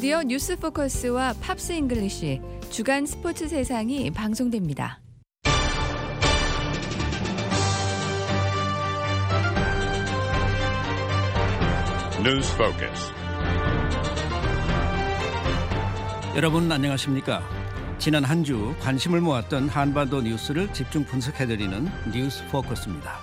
드디어 뉴스 포커스와 팝스 잉글리쉬 주간 스포츠 세상이 방송됩니다. 뉴스 포커스. 여러분 안녕하십니까? 지난 한 주 관심을 모았던 한반도 뉴스를 집중 분석해드리는 뉴스 포커스입니다.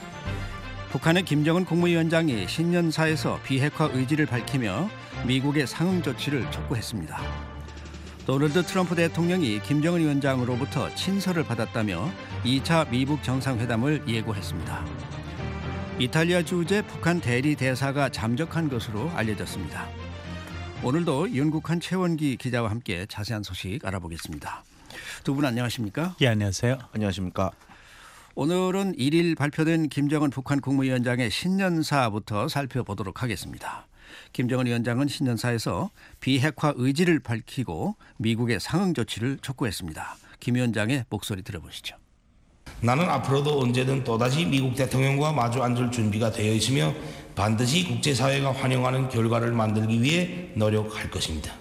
북한의 김정은 국무위원장이 신년사에서 비핵화 의지를 밝히며 미국의 상응 조치를 촉구했습니다. 도널드 트럼프 대통령이 김정은 위원장으로부터 친서를 받았다며 2차 미북 정상회담을 예고했습니다. 이탈리아 주재 북한 대리 대사가 잠적한 것으로 알려졌습니다. 오늘도 윤국한 최원기 기자와 함께 자세한 소식 알아보겠습니다. 두 분 안녕하십니까? 예, 안녕하세요. 안녕하십니까? 오늘은 1일 발표된 김정은 북한 국무위원장의 신년사부터 살펴보도록 하겠습니다. 김정은 위원장은 신년사에서 비핵화 의지를 밝히고 미국의 상응 조치를 촉구했습니다. 김 위원장의 목소리 들어보시죠. 나는 앞으로도 언제든 또다시 미국 대통령과 마주 앉을 준비가 되어 있으며 반드시 국제사회가 환영하는 결과를 만들기 위해 노력할 것입니다.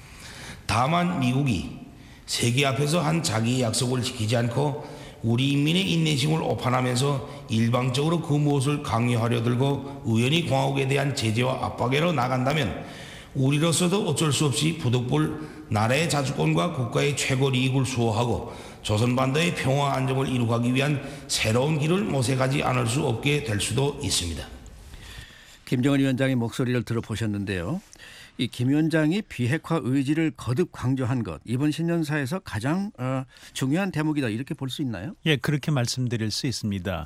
다만 미국이 세계 앞에서 한 자기의 약속을 지키지 않고 우리 인민의 인내심을 오판하면서 일방적으로 그 무엇을 강요하려 들고 우연히 공화국에 대한 제재와 압박으로 나간다면 우리로서도 어쩔 수 없이 부득불 나라의 자주권과 국가의 최고 이익을 수호하고 조선반도의 평화 안정을 이루기 위한 새로운 길을 모색하지 않을 수 없게 될 수도 있습니다. 김정은 위원장의 목소리를 들어보셨는데요. 이 김 위원장이 비핵화 의지를 거듭 강조한 것, 이번 신년사에서 가장 중요한 대목이다 이렇게 볼 수 있나요? 예, 그렇게 말씀드릴 수 있습니다.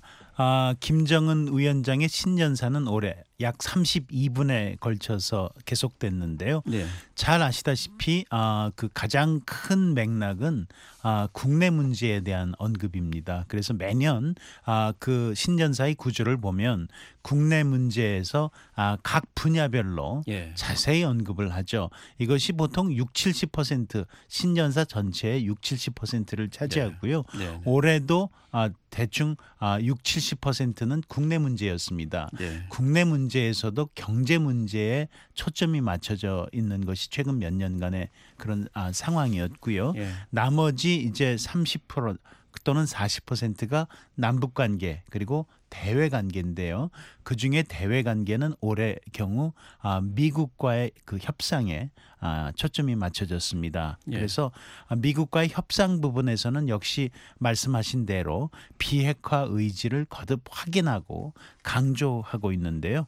김정은 위원장의 신년사는 올해 약 32분에 걸쳐서 계속됐는데요. 네. 잘 아시다시피 그 가장 큰 맥락은 국내 문제에 대한 언급입니다. 그래서 매년 그 신년사의 구조를 보면 국내 문제에서 각 분야별로 자세히 언급을 하죠. 이것이 보통 60-70% 신년사 전체의 60-70%를 차지하고요. 네. 올해도 대충 60-70%는 국내 문제였습니다. 네. 국내 문제에서도 경제 문제에 초점이 맞춰져 있는 것이 최근 몇 년간의 그런 상황이었고요. 나머지 이제 30% 또는 40%가 남북 관계 그리고 대외 관계인데요. 그중에 대외 관계는 올해 경우 미국과의 그 협상에 초점이 맞춰졌습니다. 그래서 미국과의 협상 부분에서는 역시 말씀하신 대로 비핵화 의지를 거듭 확인하고 강조하고 있는데요.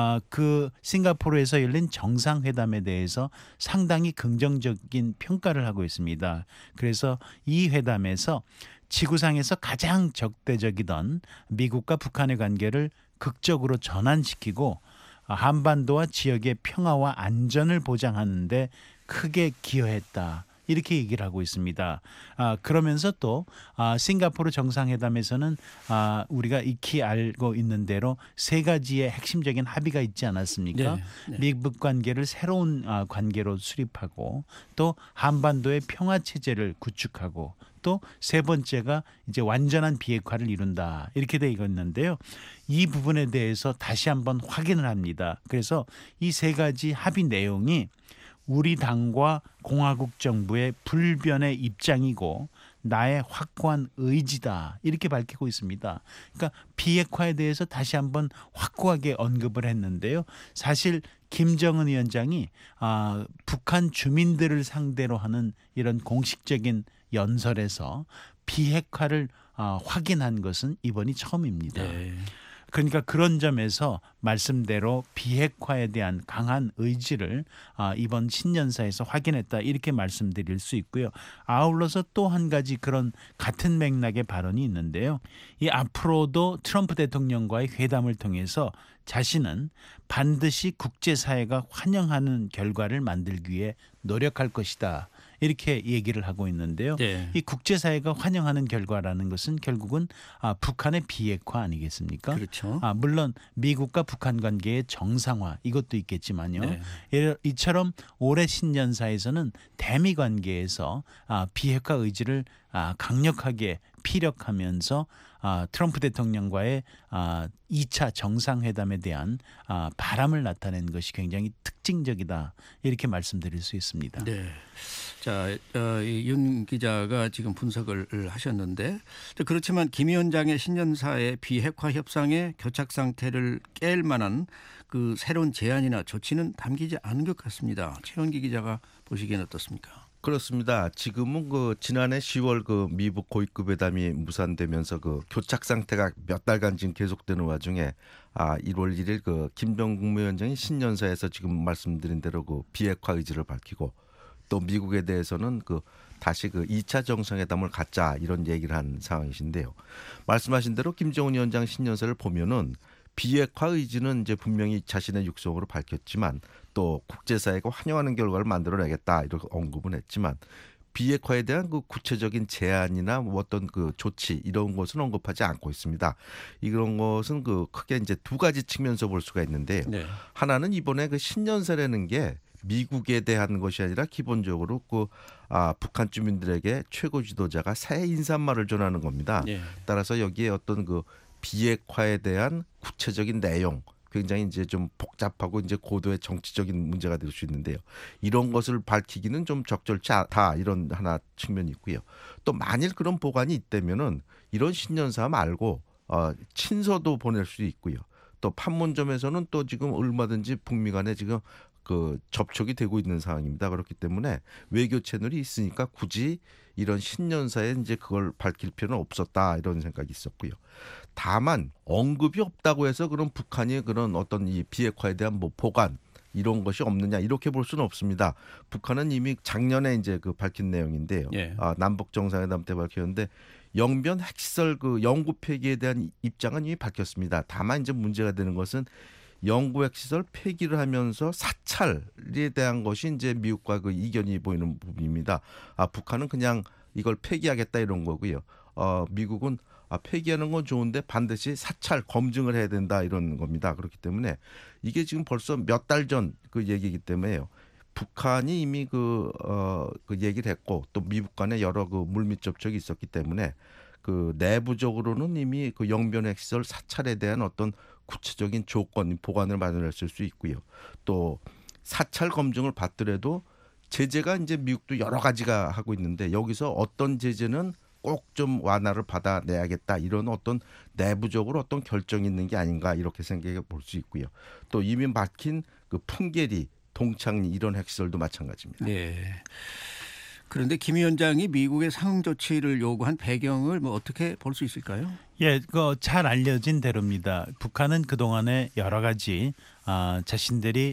그 싱가포르에서 열린 정상회담에 대해서 상당히 긍정적인 평가를 하고 있습니다. 그래서 이 회담에서 지구상에서 가장 적대적이던 미국과 북한의 관계를 극적으로 전환시키고 한반도와 지역의 평화와 안전을 보장하는 데 크게 기여했다. 이렇게 얘기를 하고 있습니다. 그러면서 또 싱가포르 정상회담에서는 우리가 익히 알고 있는 대로 세 가지의 핵심적인 합의가 있지 않았습니까? 네. 미북 관계를 새로운 관계로 수립하고 또 한반도의 평화 체제를 구축하고 또 세 번째가 이제 완전한 비핵화를 이룬다. 이렇게 되어 있는데요. 이 부분에 대해서 다시 한번 확인을 합니다. 그래서 이 세 가지 합의 내용이 우리 당과 공화국 정부의 불변의 입장이고 나의 확고한 의지다 이렇게 밝히고 있습니다. 그러니까 비핵화에 대해서 다시 한번 확고하게 언급을 했는데요. 사실 김정은 위원장이 북한 주민들을 상대로 하는 이런 공식적인 연설에서 비핵화를 확인한 것은 이번이 처음입니다. 네. 그러니까 그런 점에서 말씀대로 비핵화에 대한 강한 의지를 이번 신년사에서 확인했다 이렇게 말씀드릴 수 있고요. 아울러서 또 한 가지 그런 같은 맥락의 발언이 있는데요. 이 앞으로도 트럼프 대통령과의 회담을 통해서 자신은 반드시 국제사회가 환영하는 결과를 만들기 위해 노력할 것이다. 이렇게 얘기를 하고 있는데요. 네. 이 국제사회가 환영하는 결과라는 것은 결국은 북한의 비핵화 아니겠습니까? 그렇죠. 물론 미국과 북한 관계의 정상화 이것도 있겠지만요. 네. 이처럼 올해 신년사에서는 대미 관계에서 비핵화 의지를 강력하게 피력하면서 트럼프 대통령과의 2차 정상회담에 대한 바람을 나타낸 것이 굉장히 특징적이다 이렇게 말씀드릴 수 있습니다. 네. 자, 윤 기자가 지금 분석을 하셨는데 그렇지만 김 위원장의 신년사의 비핵화 협상의 교착 상태를 깰 만한 그 새로운 제안이나 조치는 담기지 않은 것 같습니다. 최원기 기자가 보시기엔 어떻습니까? 그렇습니다. 지금은 그 지난해 10월 그 미국 고위급 회담이 무산되면서 그 교착 상태가 몇 달간 지금 계속되는 와중에 1월 1일 그 김정은 국무위원장이 신년사에서 지금 말씀드린 대로 그 비핵화 의지를 밝히고 또 미국에 대해서는 그 다시 그 2차 정상회담을 갖자 이런 얘기를 한 상황이신데요. 말씀하신 대로 김정은 위원장 신년사를 보면은 비핵화 의지는 이제 분명히 자신의 육성으로 밝혔지만 또 국제사회가 환영하는 결과를 만들어내겠다 이렇게 언급은 했지만 비핵화에 대한 그 구체적인 제안이나 뭐 어떤 그 조치 이런 것은 언급하지 않고 있습니다. 이런 것은 그 크게 이제 두 가지 측면에서 볼 수가 있는데요. 네. 하나는 이번에 그 신년사라는 게 미국에 대한 것이 아니라 기본적으로 그 북한 주민들에게 최고 지도자가 새 인사말을 전하는 겁니다. 네. 따라서 여기에 어떤 그 비핵화에 대한 구체적인 내용 굉장히 이제 좀 복잡하고 이제 고도의 정치적인 문제가 될 수 있는데요. 이런 것을 밝히기는 좀 적절치 않다 이런 하나 측면이 있고요. 또 만일 그런 보관이 있다면은 이런 신년사 말고 친서도 보낼 수 있고요. 또 판문점에서는 또 지금 얼마든지 북미 간에 지금 그 접촉이 되고 있는 상황입니다. 그렇기 때문에 외교 채널이 있으니까 굳이 이런 신년사에 이제 그걸 밝힐 필요는 없었다 이런 생각이 있었고요. 다만 언급이 없다고 해서 그런 북한이 그런 어떤 이 비핵화에 대한 뭐 보관 이런 것이 없느냐 이렇게 볼 수는 없습니다. 북한은 이미 작년에 이제 그 밝힌 내용인데요. 예. 남북 정상회담 때 밝혔는데 영변 핵시설 그 영구 폐기에 대한 입장은 이미 밝혔습니다. 다만 이제 문제가 되는 것은 영구 핵시설 폐기를 하면서 사찰에 대한 것이 이제 미국과 그 이견이 보이는 부분입니다. 북한은 그냥 이걸 폐기하겠다 이런 거고요. 미국은 폐기하는 건 좋은데 반드시 사찰 검증을 해야 된다 이런 겁니다. 그렇기 때문에 이게 지금 벌써 몇 달 전 그 얘기이기 때문에요. 북한이 이미 그 얘기를 했고 또 미국 간에 여러 그 물밑 접촉이 있었기 때문에 그 내부적으로는 이미 그 영변 핵시설 사찰에 대한 어떤 구체적인 조건 보관을 마련했을 수 있고요. 또 사찰 검증을 받더라도 제재가 이제 미국도 여러 가지가 하고 있는데 여기서 어떤 제재는 꼭 좀 완화를 받아내야겠다 이런 어떤 내부적으로 어떤 결정이 있는 게 아닌가 이렇게 생각해 볼 수 있고요. 또 이미 막힌 그 풍계리, 동창리 이런 핵시설도 마찬가지입니다. 네. 그런데 김 위원장이 미국의 상응 조치를 요구한 배경을 뭐 어떻게 볼 수 있을까요? 예, 그 잘 알려진 대로입니다. 북한은 그동안에 여러 가지 자신들이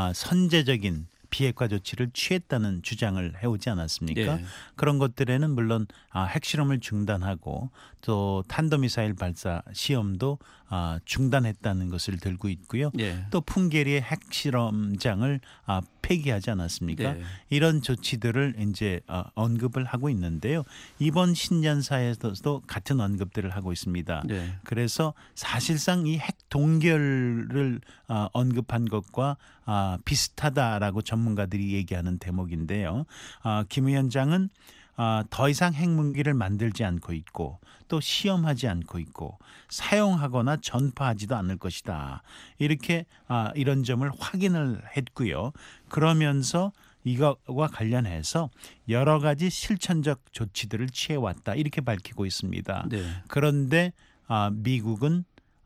선제적인 비핵화 조치를 취했다는 주장을 해오지 않았습니까? 네. 그런 것들에는 물론 핵실험을 중단하고 또 탄도미사일 발사 시험도 중단했다는 것을 들고 있고요. 네. 또 풍계리의 핵실험장을 폐기하지 않았습니까? 네. 이런 조치들을 이제 언급을 하고 있는데요. 이번 신년사에서도 같은 언급들을 하고 있습니다. 네. 그래서 사실상 이 핵 동결을 언급한 것과 비슷하다라고 전문가들이 얘기하는 대목인데요. 김 위원장은 더 이상 핵무기를 만들지 않고 있고 또 시험하지 않고 있고 사용하거나 전파하지도 않을 것이다. 이렇게 이런 점을 확인을 했고요. 그러면서 이것과 관련해서 여러 가지 실천적 조치들을 취해왔다. 이렇게 밝히고 있습니다. 네. 그런데 미국은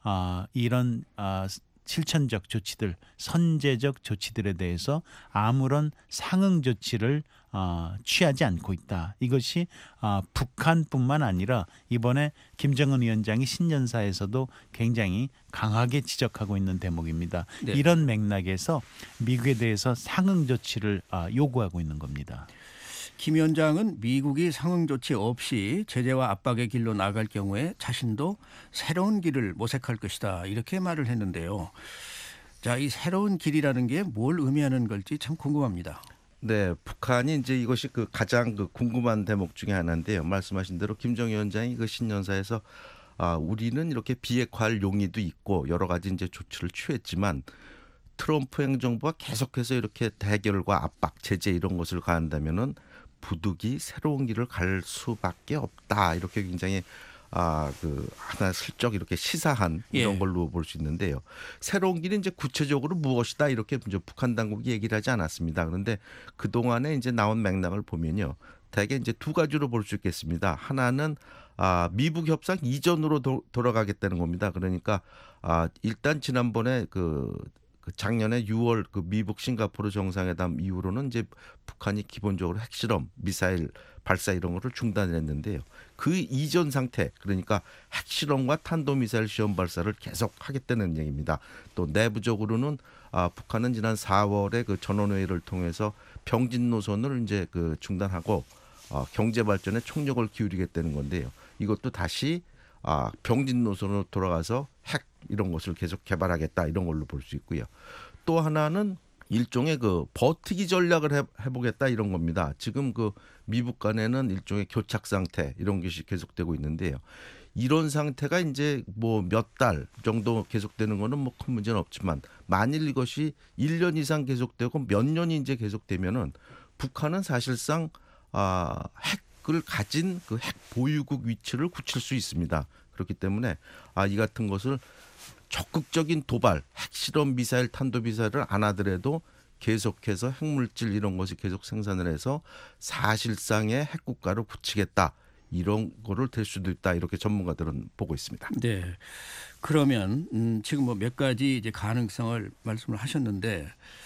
이런 실천적 조치들, 선제적 조치들에 대해서 아무런 상응 조치를 취하지 않고 있다. 이것이 북한뿐만 아니라 이번에 김정은 위원장이 신년사에서도 굉장히 강하게 지적하고 있는 대목입니다. 네. 이런 맥락에서 미국에 대해서 상응 조치를 요구하고 있는 겁니다. 김 위원장은 미국이 상응 조치 없이 제재와 압박의 길로 나갈 경우에 자신도 새로운 길을 모색할 것이다. 이렇게 말을 했는데요. 자, 이 새로운 길이라는 게 뭘 의미하는 걸지 참 궁금합니다. 네, 북한이 이제 이것이 그 가장 그 궁금한 대목 중에 하나인데요. 말씀하신 대로 김정은 위원장이 그 신년사에서 우리는 이렇게 비핵화할 용의도 있고 여러 가지 이제 조치를 취했지만 트럼프 행정부가 계속해서 이렇게 대결과 압박, 제재 이런 것을 가한다면은 부득이 새로운 길을 갈 수밖에 없다. 이렇게 굉장히 하나 슬쩍 이렇게 시사한 이런 걸로 볼 수 있는데요. 새로운 길은 이제 구체적으로 무엇이다 이렇게 이제 북한 당국이 얘기를 하지 않았습니다. 그런데 그 동안에 이제 나온 맥락을 보면요, 대개 이제 두 가지로 볼 수 있겠습니다. 하나는 미북 협상 이전으로 돌아가겠다는 겁니다. 그러니까 일단 지난번에 그 작년에 6월 그 미북 싱가포르 정상회담 이후로는 이제 북한이 기본적으로 핵실험, 미사일 발사 이런 거를 중단했는데요. 그 이전 상태, 그러니까 핵실험과 탄도미사일 시험 발사를 계속 하겠다는 얘기입니다. 또 내부적으로는 북한은 지난 4월에 그 전원회의를 통해서 병진 노선을 이제 그 중단하고 경제 발전에 총력을 기울이겠다는 건데요. 이것도 다시 병진 노선으로 돌아가서 핵 이런 것을 계속 개발하겠다 이런 걸로 볼 수 있고요. 또 하나는 일종의 그 버티기 전략을 해보겠다 이런 겁니다. 지금 그 미북 간에는 일종의 교착 상태 이런 것이 계속되고 있는데요. 이런 상태가 이제 뭐 몇 달 정도 계속되는 거는 뭐 큰 문제는 없지만 만일 이것이 1년 이상 계속되고 몇 년이 이제 계속되면은 북한은 사실상 핵을 가진 그 핵 보유국 위치를 굳힐 수 있습니다. 그렇기 때문에 이 같은 것을 적극적인 도발, 핵실험 미사일, 탄도미사일을 안 하더라도 계속해서 핵물질 이런 것이 계속 생산을 해서 사실상의 핵국가를 굳히겠다. 이런 거를 될 수도 있다. 이렇게 전문가들은 보고 있습니다. 네. 그러면 지금 뭐 몇 가지 이제 가능성을 말씀을 하셨는데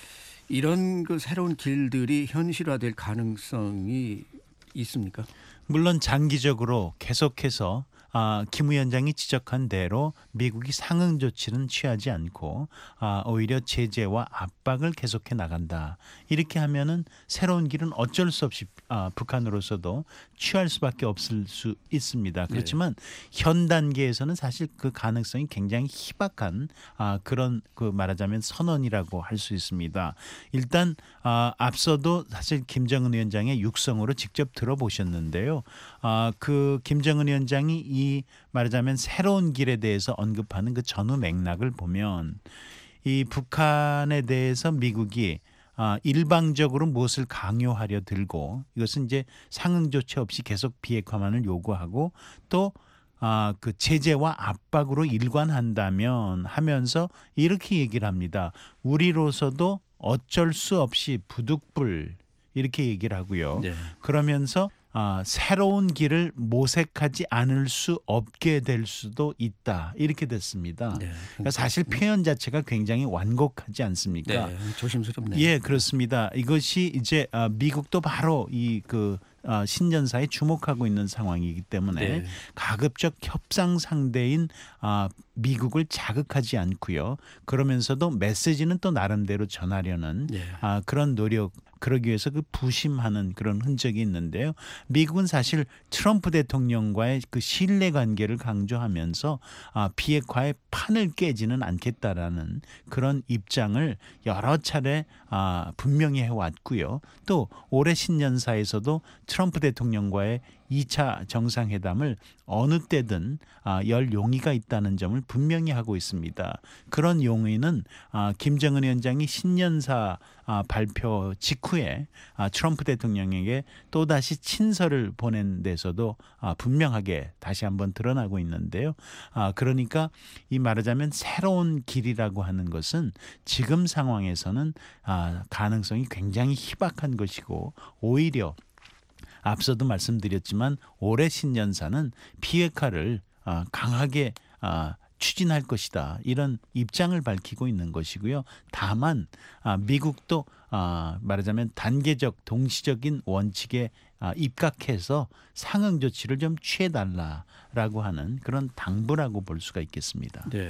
이런 그 새로운 길들이 현실화될 가능성이 있습니까? 물론 장기적으로 계속해서 김 위원장이 지적한 대로 미국이 상응 조치는 취하지 않고 오히려 제재와 압박을 계속해 나간다. 이렇게 하면은 새로운 길은 어쩔 수 없이 북한으로서도 취할 수밖에 없을 수 있습니다. 그렇지만 현 단계에서는 사실 그 가능성이 굉장히 희박한 그런 그 말하자면 선언이라고 할 수 있습니다. 일단 앞서도 사실 김정은 위원장의 육성으로 직접 들어보셨는데요. 그 김정은 위원장이 이 말하자면 새로운 길에 대해서 언급하는 그 전후 맥락을 보면 이 북한에 대해서 미국이 일방적으로 무엇을 강요하려 들고 이것은 이제 상응 조치 없이 계속 비핵화만을 요구하고 또 그 제재와 압박으로 일관한다면 하면서 이렇게 얘기를 합니다. 우리로서도 어쩔 수 없이 부득불 이렇게 얘기를 하고요. 네. 그러면서 새로운 길을 모색하지 않을 수 없게 될 수도 있다. 이렇게 됐습니다. 네. 그러니까 사실 표현 자체가 굉장히 완곡하지 않습니까? 네, 조심스럽네요. 예, 그렇습니다. 이것이 이제 미국도 바로 이 그 신년사에 주목하고 있는 상황이기 때문에 가급적 협상 상대인 미국을 자극하지 않고요. 그러면서도 메시지는 또 나름대로 전하려는 그런 노력. 그러기 위해서 그 부심하는 그런 흔적이 있는데요. 미국은 사실 트럼프 대통령과의 그 신뢰관계를 강조하면서 비핵화의 판을 깨지는 않겠다라는 그런 입장을 여러 차례 분명히 해왔고요. 또 올해 신년사에서도 트럼프 대통령과의 2차 정상회담을 어느 때든 열 용의가 있다는 점을 분명히 하고 있습니다. 그런 용의는 김정은 위원장이 신년사 발표 직후에 트럼프 대통령에게 또다시 친서를 보낸 데서도 분명하게 다시 한번 드러나고 있는데요. 그러니까 이 말하자면 새로운 길이라고 하는 것은 지금 상황에서는 가능성이 굉장히 희박한 것이고 오히려 앞서도 말씀드렸지만 올해 신년사는 비핵화를 강하게 추진할 것이다. 이런 입장을 밝히고 있는 것이고요. 다만 미국도 말하자면 단계적 동시적인 원칙에 입각해서 상응 조치를 좀 취해달라라고 하는 그런 당부라고 볼 수가 있겠습니다. 네.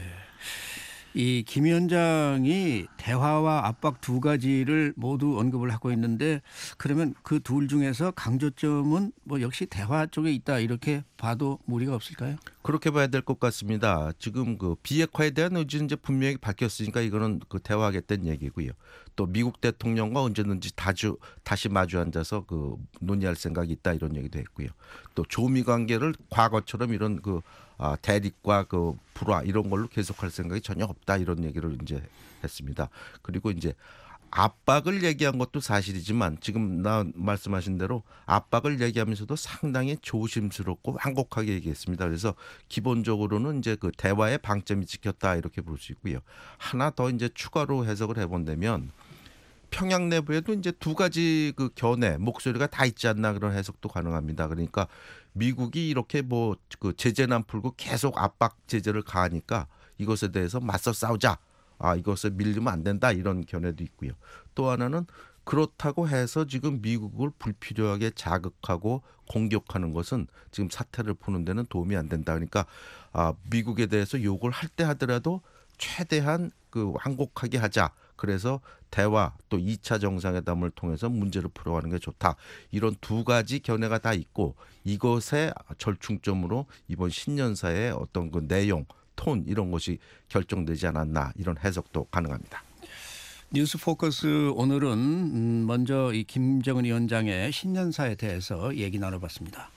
이 김 위원장이 대화와 압박 두 가지를 모두 언급을 하고 있는데 그러면 그 둘 중에서 강조점은 뭐 역시 대화 쪽에 있다 이렇게 봐도 무리가 없을까요? 그렇게 봐야 될 것 같습니다. 지금 그 비핵화에 대한 의지는 이제 분명히 밝혔으니까 이거는 그 대화하겠다는 얘기고요. 또 미국 대통령과 언제든지 다시 마주 앉아서 그 논의할 생각이 있다 이런 얘기도 했고요. 또 조미 관계를 과거처럼 이런 그 대립과 그 불화 이런 걸로 계속할 생각이 전혀 없다 이런 얘기를 이제 했습니다. 그리고 이제 압박을 얘기한 것도 사실이지만 지금 말씀하신 대로 압박을 얘기하면서도 상당히 조심스럽고 완곡하게 얘기했습니다. 그래서 기본적으로는 이제 그 대화의 방점이 찍혔다 이렇게 볼 수 있고요. 하나 더 이제 추가로 해석을 해본다면 평양 내부에도 이제 두 가지 그 견해 목소리가 다 있지 않나 그런 해석도 가능합니다. 그러니까 미국이 이렇게 뭐 그 제재는 안 풀고 계속 압박 제재를 가하니까 이것에 대해서 맞서 싸우자. 이것을 밀리면 안 된다 이런 견해도 있고요. 또 하나는 그렇다고 해서 지금 미국을 불필요하게 자극하고 공격하는 것은 지금 사태를 푸는 데는 도움이 안 된다. 그러니까 미국에 대해서 욕을 할 때 하더라도 최대한 그 완곡하게 하자. 그래서 대화 또 2차 정상회담을 통해서 문제를 풀어가는 게 좋다. 이런 두 가지 견해가 다 있고 이것의 절충점으로 이번 신년사의 어떤 그 내용 톤 이런 것이 결정되지 않았나 이런 해석도 가능합니다. 뉴스 포커스 오늘은 먼저 이 김정은 위원장의 신년사에 대해서 얘기 나눠봤습니다.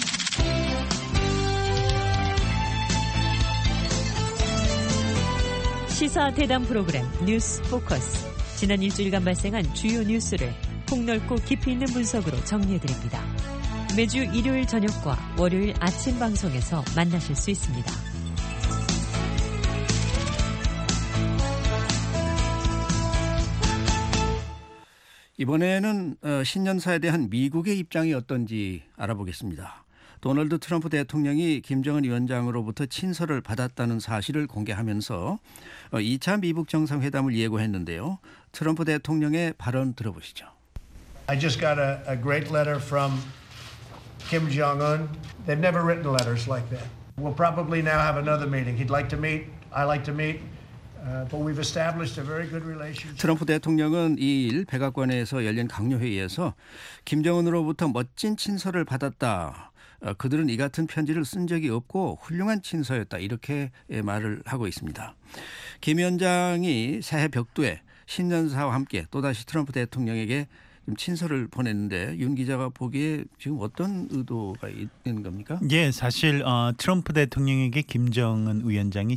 시사 대담 프로그램 뉴스 포커스. 지난 일주일간 발생한 주요 뉴스를 폭넓고 깊이 있는 분석으로 정리해드립니다. 매주 일요일 저녁과 월요일 아침 방송에서 만나실 수 있습니다. 이번에는 신년사에 대한 미국의 입장이 어떤지 알아보겠습니다. 도널드 트럼프 대통령이 김정은 위원장으로부터 친서를 받았다는 사실을 공개하면서 2차 미북 정상회담을 예고했는데요. 트럼프 대통령의 발언 들어보시죠. I just got a great letter from Kim Jong-un. They've never written letters like that. We'll probably now have another meeting. He'd like to meet. I like to meet. But we've established a very good relationship. 트럼프 대통령은 2일 백악관에서 열린 강요회의에서 김정은으로부터 멋진 친서를 받았다. 그들은 이 같은 편지를 쓴 적이 없고 훌륭한 친서였다. 이렇게 말을 하고 있습니다. 김 위원장이 새해 벽두에 신년사와 함께 또다시 트럼프 대통령에게 친서를 보냈는데 윤 기자가 보기에 지금 어떤 의도가 있는 겁니까? 예, 사실 트럼프 대통령에게 김정은 위원장이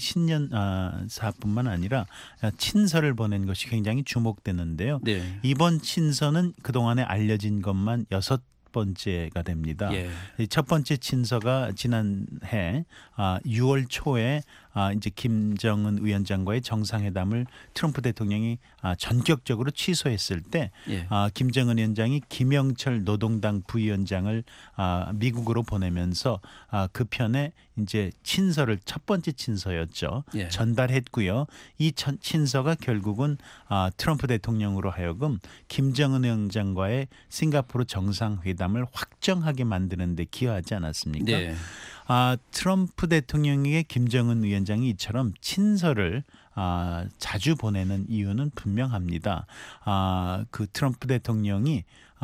신년사뿐만 아니라 친서를 보낸 것이 굉장히 주목되는데요. 네. 이번 친서는 그동안에 알려진 것만 6번째가 됩니다. 예. 첫 번째 친서가 지난해 6월 초에 이제 김정은 위원장과의 정상회담을 트럼프 대통령이 전격적으로 취소했을 때 예. 김정은 위원장이 김영철 노동당 부위원장을 미국으로 보내면서 그 편에 이제 친서를 첫 번째 친서였죠. 예. 전달했고요. 이 친서가 결국은 트럼프 대통령으로 하여금 김정은 위원장과의 싱가포르 정상회담을 확정하게 만드는 데 기여하지 않았습니까? 네. 트럼프 대통령에게 김정은 위원장이 이처럼 친서를 자주 보내는 이유는 분명합니다. 그 트럼프 대통령이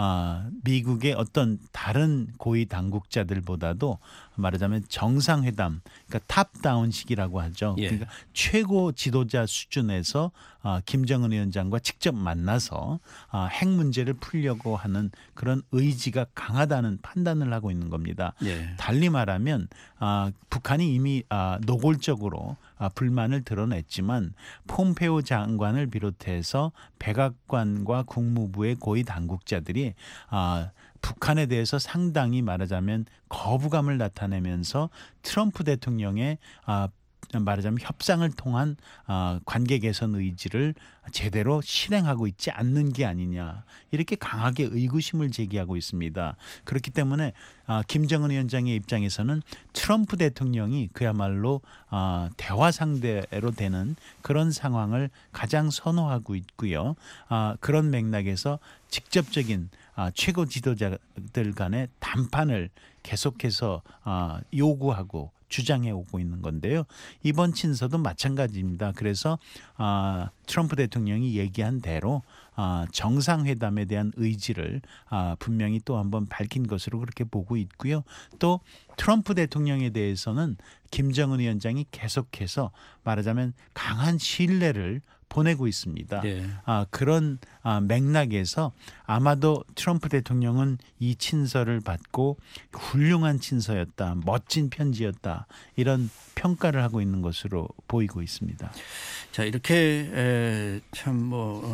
미국의 어떤 다른 고위 당국자들보다도 말하자면 정상회담, 그러니까 탑다운식이라고 하죠. 예. 그러니까 최고 지도자 수준에서 김정은 위원장과 직접 만나서 핵 문제를 풀려고 하는 그런 의지가 강하다는 판단을 하고 있는 겁니다. 예. 달리 말하면 북한이 이미 노골적으로 불만을 드러냈지만 폼페오 장관을 비롯해서 백악관과 국무부의 고위 당국자들이 북한에 대해서 상당히 말하자면 거부감을 나타내면서 트럼프 대통령의 말하자면 협상을 통한 관계 개선 의지를 제대로 실행하고 있지 않는 게 아니냐 이렇게 강하게 의구심을 제기하고 있습니다. 그렇기 때문에 김정은 위원장의 입장에서는 트럼프 대통령이 그야말로 대화 상대로 되는 그런 상황을 가장 선호하고 있고요. 그런 맥락에서 직접적인 최고 지도자들 간의 담판을 계속해서 요구하고 주장해 오고 있는 건데요. 이번 친서도 마찬가지입니다. 그래서 트럼프 대통령이 얘기한 대로 정상회담에 대한 의지를 분명히 또 한번 밝힌 것으로 그렇게 보고 있고요. 또 트럼프 대통령에 대해서는 김정은 위원장이 계속해서 말하자면 강한 신뢰를 보내고 있습니다. 네. 그런 맥락에서 아마도 트럼프 대통령은 이 친서를 받고 훌륭한 친서였다, 멋진 편지였다 이런 평가를 하고 있는 것으로 보이고 있습니다. 자, 이렇게 참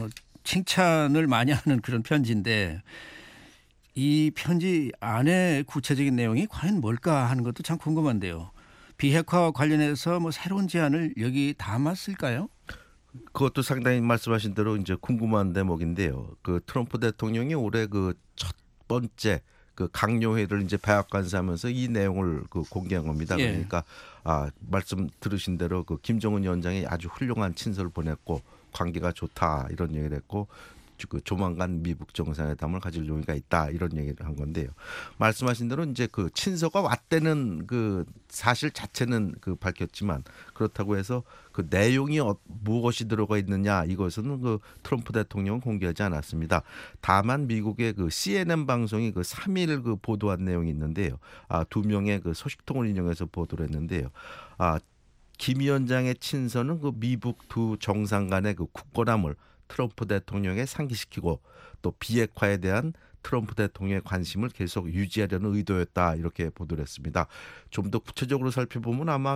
칭찬을 많이 하는 그런 편지인데 이 편지 안에 구체적인 내용이 과연 뭘까 하는 것도 참 궁금한데요. 비핵화 관련해서 뭐 새로운 제안을 여기 담았을까요? 그것도 상당히 말씀하신 대로 이제 궁금한 대목인데요. 그 트럼프 대통령이 올해 그 첫 번째 그 강요회를 이제 백악관에서 이 내용을 그 공개한 겁니다. 예. 그러니까 말씀 들으신 대로 그 김정은 위원장이 아주 훌륭한 친서를 보냈고 관계가 좋다 이런 얘기를 했고 그 조만간 미국 정상회담을 가질 용의가 있다 이런 얘기를 한 건데요. 말씀하신 대로 이제 그 친서가 왔다는 그 사실 자체는 그 밝혔지만 그렇다고 해서 그 내용이 무엇이 들어가 있느냐 이것은 그 트럼프 대통령은 공개하지 않았습니다. 다만 미국의 그 CNN 방송이 그 3일 그 보도한 내용이 있는데요. 두 명의 그 소식통을 인용해서 보도를 했는데요. 김 위원장의 친서는 그 미국 두 정상 간의 그 굳건함을 트럼프 대통령에 상기시키고 또 비핵화에 대한 트럼프 대통령의 관심을 계속 유지하려는 의도였다 이렇게 보도를 했습니다. 좀 더 구체적으로 살펴보면 아마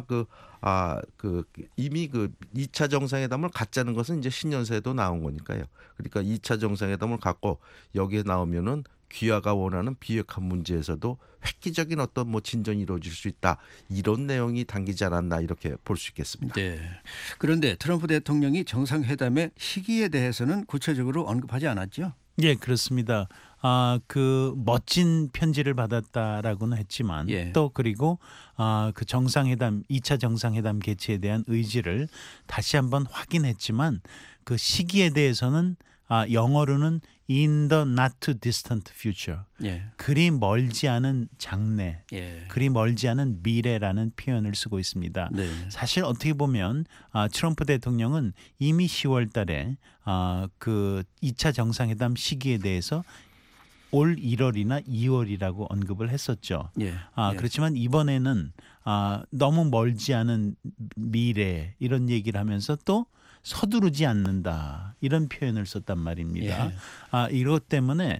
이미 그 2차 정상회담을 갖자는 것은 이제 신년사에도 나온 거니까요. 그러니까 2차 정상회담을 갖고 여기에 나오면은 귀하가 원하는 비핵화 문제에서도 획기적인 어떤 뭐 진전이 이루어질 수 있다 이런 내용이 담기지 않았나 이렇게 볼 수 있겠습니다. 네. 그런데 트럼프 대통령이 정상회담의 시기에 대해서는 구체적으로 언급하지 않았죠? 예, 그렇습니다. 그 멋진 편지를 받았다라고는 했지만 또 그리고 그 정상회담 2차 정상회담 개최에 대한 의지를 다시 한번 확인했지만 그 시기에 대해서는 영어로는 in the not too distant future. 그리 멀지 않은 장래, 그리 멀지 않은 미래라는 표현을 쓰고 있습니다. 네. 사실 어떻게 보면 트럼프 대통령은 이미 10월 달에 그 2차 정상회담 시기에 대해서 올 1월이나 2월이라고 언급을 했었죠. 그렇지만 이번에는 너무 멀지 않은 미래 이런 얘기를 하면서 또 서두르지 않는다 이런 표현을 썼단 말입니다. 이것 때문에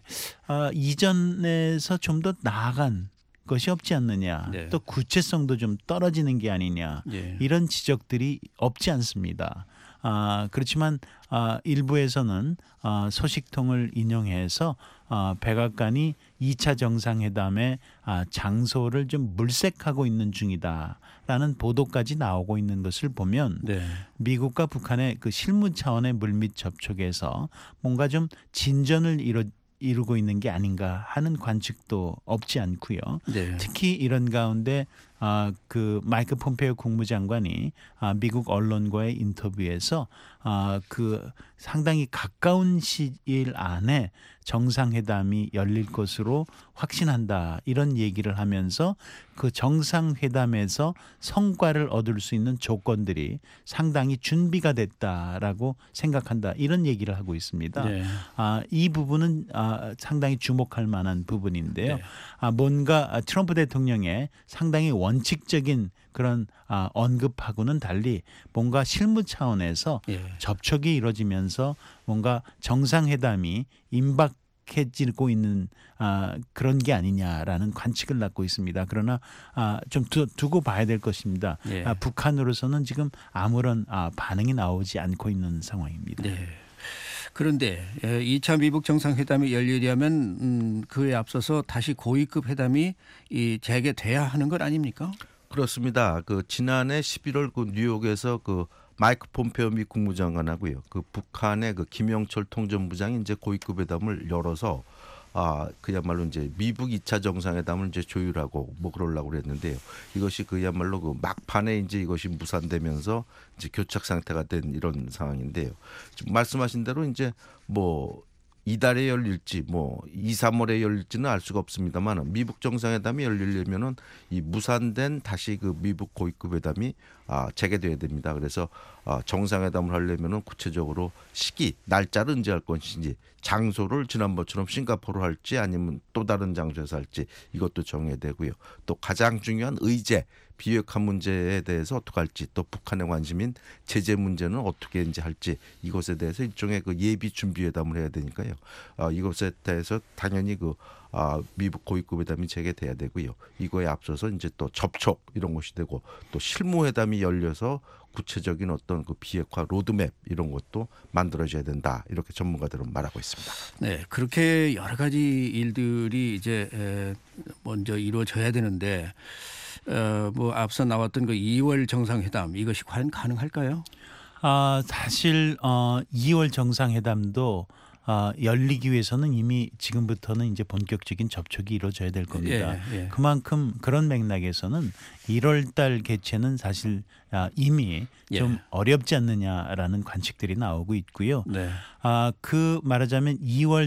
이전에서 좀 더 나아간 것이 없지 않느냐, 또 구체성도 좀 떨어지는 게 아니냐 이런 지적들이 없지 않습니다. 그렇지만 일부에서는 소식통을 인용해서 백악관이 2차 정상회담의 장소를 좀 물색하고 있는 중이다라는 보도까지 나오고 있는 것을 보면 미국과 북한의 그 실무 차원의 물밑 접촉에서 뭔가 좀 진전을 이루고 있는 게 아닌가 하는 관측도 없지 않고요. 특히 이런 가운데 그 마이크 폼페이오 국무장관이 미국 언론과의 인터뷰에서 그 상당히 가까운 시일 안에 정상회담이 열릴 것으로 확신한다 이런 얘기를 하면서 그 정상회담에서 성과를 얻을 수 있는 조건들이 상당히 준비가 됐다라고 생각한다 이런 얘기를 하고 있습니다. 이 부분은 상당히 주목할 만한 부분인데요. 뭔가 트럼프 대통령의 상당히 원칙적인 그런 언급하고는 달리 뭔가 실무 차원에서 접촉이 이루어지면서 뭔가 정상회담이 임박해지고 있는 그런 게 아니냐라는 관측을 낳고 있습니다. 그러나 좀 두고 봐야 될 것입니다. 북한으로서는 지금 아무런 반응이 나오지 않고 있는 상황입니다. 그런데 2차 미북 정상회담이 열리려면 그에 앞서서 다시 고위급 회담이 재개돼야 하는 것 아닙니까? 그렇습니다. 그 지난해 11월 그 뉴욕에서 그 마이크 폼페이오 미 국무장관하고요. 그 북한의 그 김영철 통전부장이 이제 고위급 회담을 열어서 그야말로 이제 미북 2차 정상회담을 이제 조율하고 뭐 그러려고 그랬는데요. 이것이 그야말로 그 막판에 이제 이것이 무산되면서 이제 교착 상태가 된 이런 상황인데요. 지금 말씀하신 대로 이제 뭐 이달에 열릴지 뭐 2, 3월에 열릴지는 알 수가 없습니다만 미북 정상회담이 열리려면은 이 무산된 다시 그 미북 고위급 회담이 재개돼야 됩니다. 그래서 정상회담을 하려면은 구체적으로 시기, 날짜를 언제 할 것인지, 장소를 지난번처럼 싱가포르 할지 아니면 또 다른 장소에서 할지 이것도 정해야 되고요. 또 가장 중요한 의제, 비핵화 문제에 대해서 어떻게 할지, 또 북한의 관심인 제재 문제는 어떻게 이제 할지 이것에 대해서 일종의 그 예비 준비 회담을 해야 되니까요. 이것에 대해서 당연히 그 미북 고위급 회담이 재개돼야 되고요. 이거에 앞서서 이제 또 접촉 이런 것이 되고 또 실무 회담이 열려서 구체적인 어떤 그 비핵화 로드맵 이런 것도 만들어져야 된다. 이렇게 전문가들은 말하고 있습니다. 네, 그렇게 여러 가지 일들이 이제 먼저 이루어져야 되는데 뭐 앞서 나왔던 그 2월 정상회담 이것이 과연 가능할까요? 사실 2월 정상회담도 열리기 위해서는 이미 지금부터는 이제 본격적인 접촉이 이루어져야 될 겁니다. 예. 그만큼 그런 맥락에서는 1월 달 개최는 사실 이미 좀 어렵지 않느냐라는 관측들이 나오고 있고요. 네. 그 말하자면 2월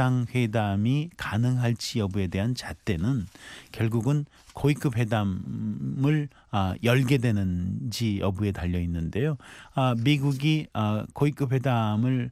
정상회담이 가능할지 여부에 대한 잣대는 결국은 고위급 회담을 열게 되는지 여부에 달려 있는데요. 미국이 고위급 회담을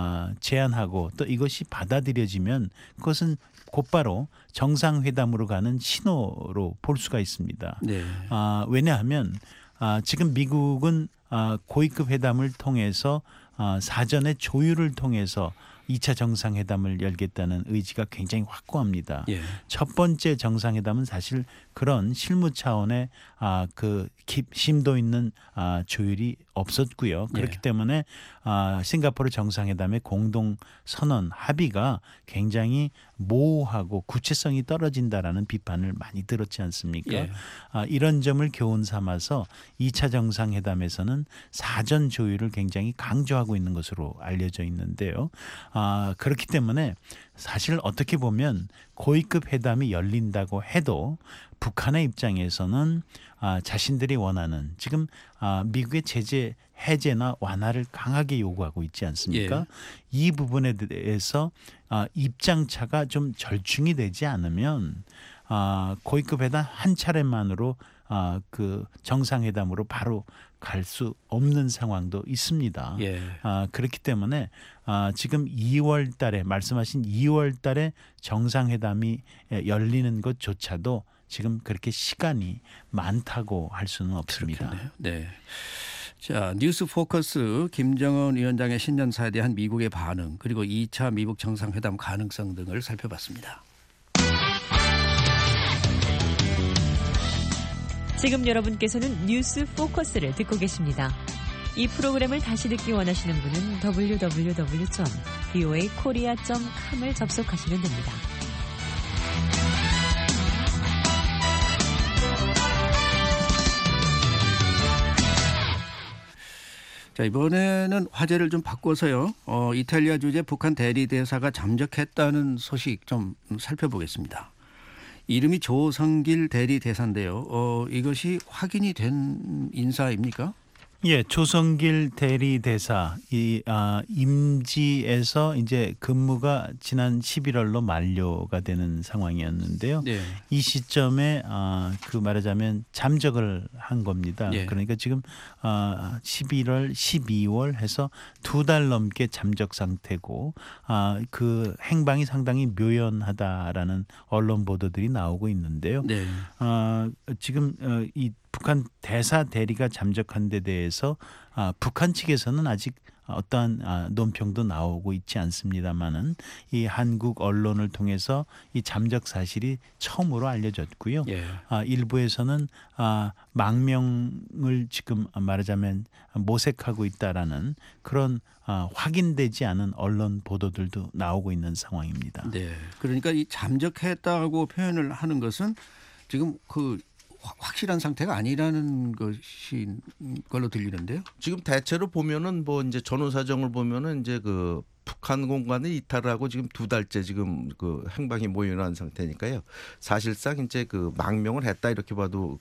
제안하고 또 이것이 받아들여지면 그것은 곧바로 정상회담으로 가는 신호로 볼 수가 있습니다. 네. 왜냐하면 지금 미국은 고위급 회담을 통해서 사전에 조율을 통해서 2차 정상회담을 열겠다는 의지가 굉장히 확고합니다. 예. 첫 번째 정상회담은 사실 그런 실무 차원의 그 심도 있는 조율이 없었고요. 그렇기 때문에 싱가포르 정상회담의 공동 선언 합의가 굉장히 모호하고 구체성이 떨어진다라는 비판을 많이 들었지 않습니까? 예. 이런 점을 교훈 삼아서 2차 정상회담에서는 사전 조율을 굉장히 강조하고 있는 것으로 알려져 있는데요. 그렇기 때문에 사실 어떻게 보면 고위급 회담이 열린다고 해도 북한의 입장에서는 자신들이 원하는 지금 미국의 제재 해제나 완화를 강하게 요구하고 있지 않습니까? 이 부분에 대해서 입장차가 좀 절충이 되지 않으면 고위급 회담 한 차례만으로 그 정상회담으로 바로 갈 수 없는 상황도 있습니다. 그렇기 때문에 지금 2월 달에 말씀하신 2월 달에 정상회담이 열리는 것조차도 지금 그렇게 시간이 많다고 할 수는 없습니다. 그렇겠네요. 네. 자, 뉴스 포커스 김정은 위원장의 신년사에 대한 미국의 반응 그리고 2차 미국 정상회담 가능성 등을 살펴봤습니다. 지금 여러분께서는 뉴스 포커스를 듣고 계십니다. 이 프로그램을 다시 듣기 원하시는 분은 www.voakorea.com을 접속하시면 됩니다. 자, 이번에는 화제를 좀 바꿔서요. 이탈리아 주재 북한 대리대사가 잠적했다는 소식 좀 살펴보겠습니다. 이름이 조성길 대리대사인데요. 이것이 확인이 된 인사입니까? 예, 조성길 대리대사 임지에서 이제 근무가 지난 11월로 만료가 되는 상황이었는데요. 네. 이 시점에 그 말하자면 잠적을 한 겁니다. 그러니까 지금 11월, 12월 해서 2달 넘게 잠적 상태고 그 행방이 상당히 묘연하다라는 언론 보도들이 나오고 있는데요. 네. 지금 이 북한 대사 대리가 잠적한 데 대해서 북한 측에서는 아직 어떠한 논평도 나오고 있지 않습니다만은 이 한국 언론을 통해서 이 잠적 사실이 처음으로 알려졌고요. 일부에서는 망명을 지금 말하자면 모색하고 있다라는 그런 확인되지 않은 언론 보도들도 나오고 있는 상황입니다. 네, 그러니까 이 잠적했다고 표현을 하는 것은 지금 그 확실한 상태가 아니라는 것이 걸로 들리는데요. 지금 대체로 보면은 뭐 이제 전후 사정을 보면은 이제 그 북한 공간을 이탈하고 지금 2달째 지금 그 행방이 모연한 상태니까요. 사실상 이제 그 망명을 했다 이렇게 봐도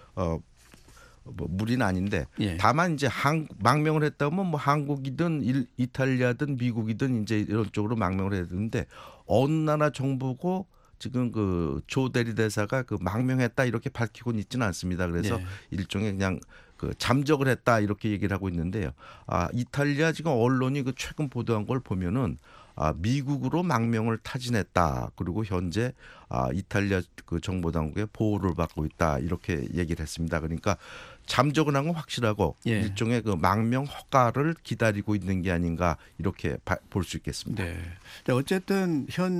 뭐 무리는 아닌데 다만 이제 망명을 했다면 뭐 한국이든 이탈리아든 미국이든 이제 이런 쪽으로 망명을 해야 되는데 어느 나라 정부고 지금 그 조 대리대사가 그 망명했다 이렇게 밝히고는 있지는 않습니다. 그래서 일종의 그냥 그 잠적을 했다 이렇게 얘기를 하고 있는데요. 이탈리아 지금 언론이 그 최근 보도한 걸 보면은 미국으로 망명을 타진했다. 그리고 현재 이탈리아 그 정보 당국의 보호를 받고 있다 이렇게 얘기를 했습니다. 그러니까 잠적을 한 건 확실하고 일종의 그 망명 허가를 기다리고 있는 게 아닌가 이렇게 볼 수 있겠습니다. 네. 어쨌든 현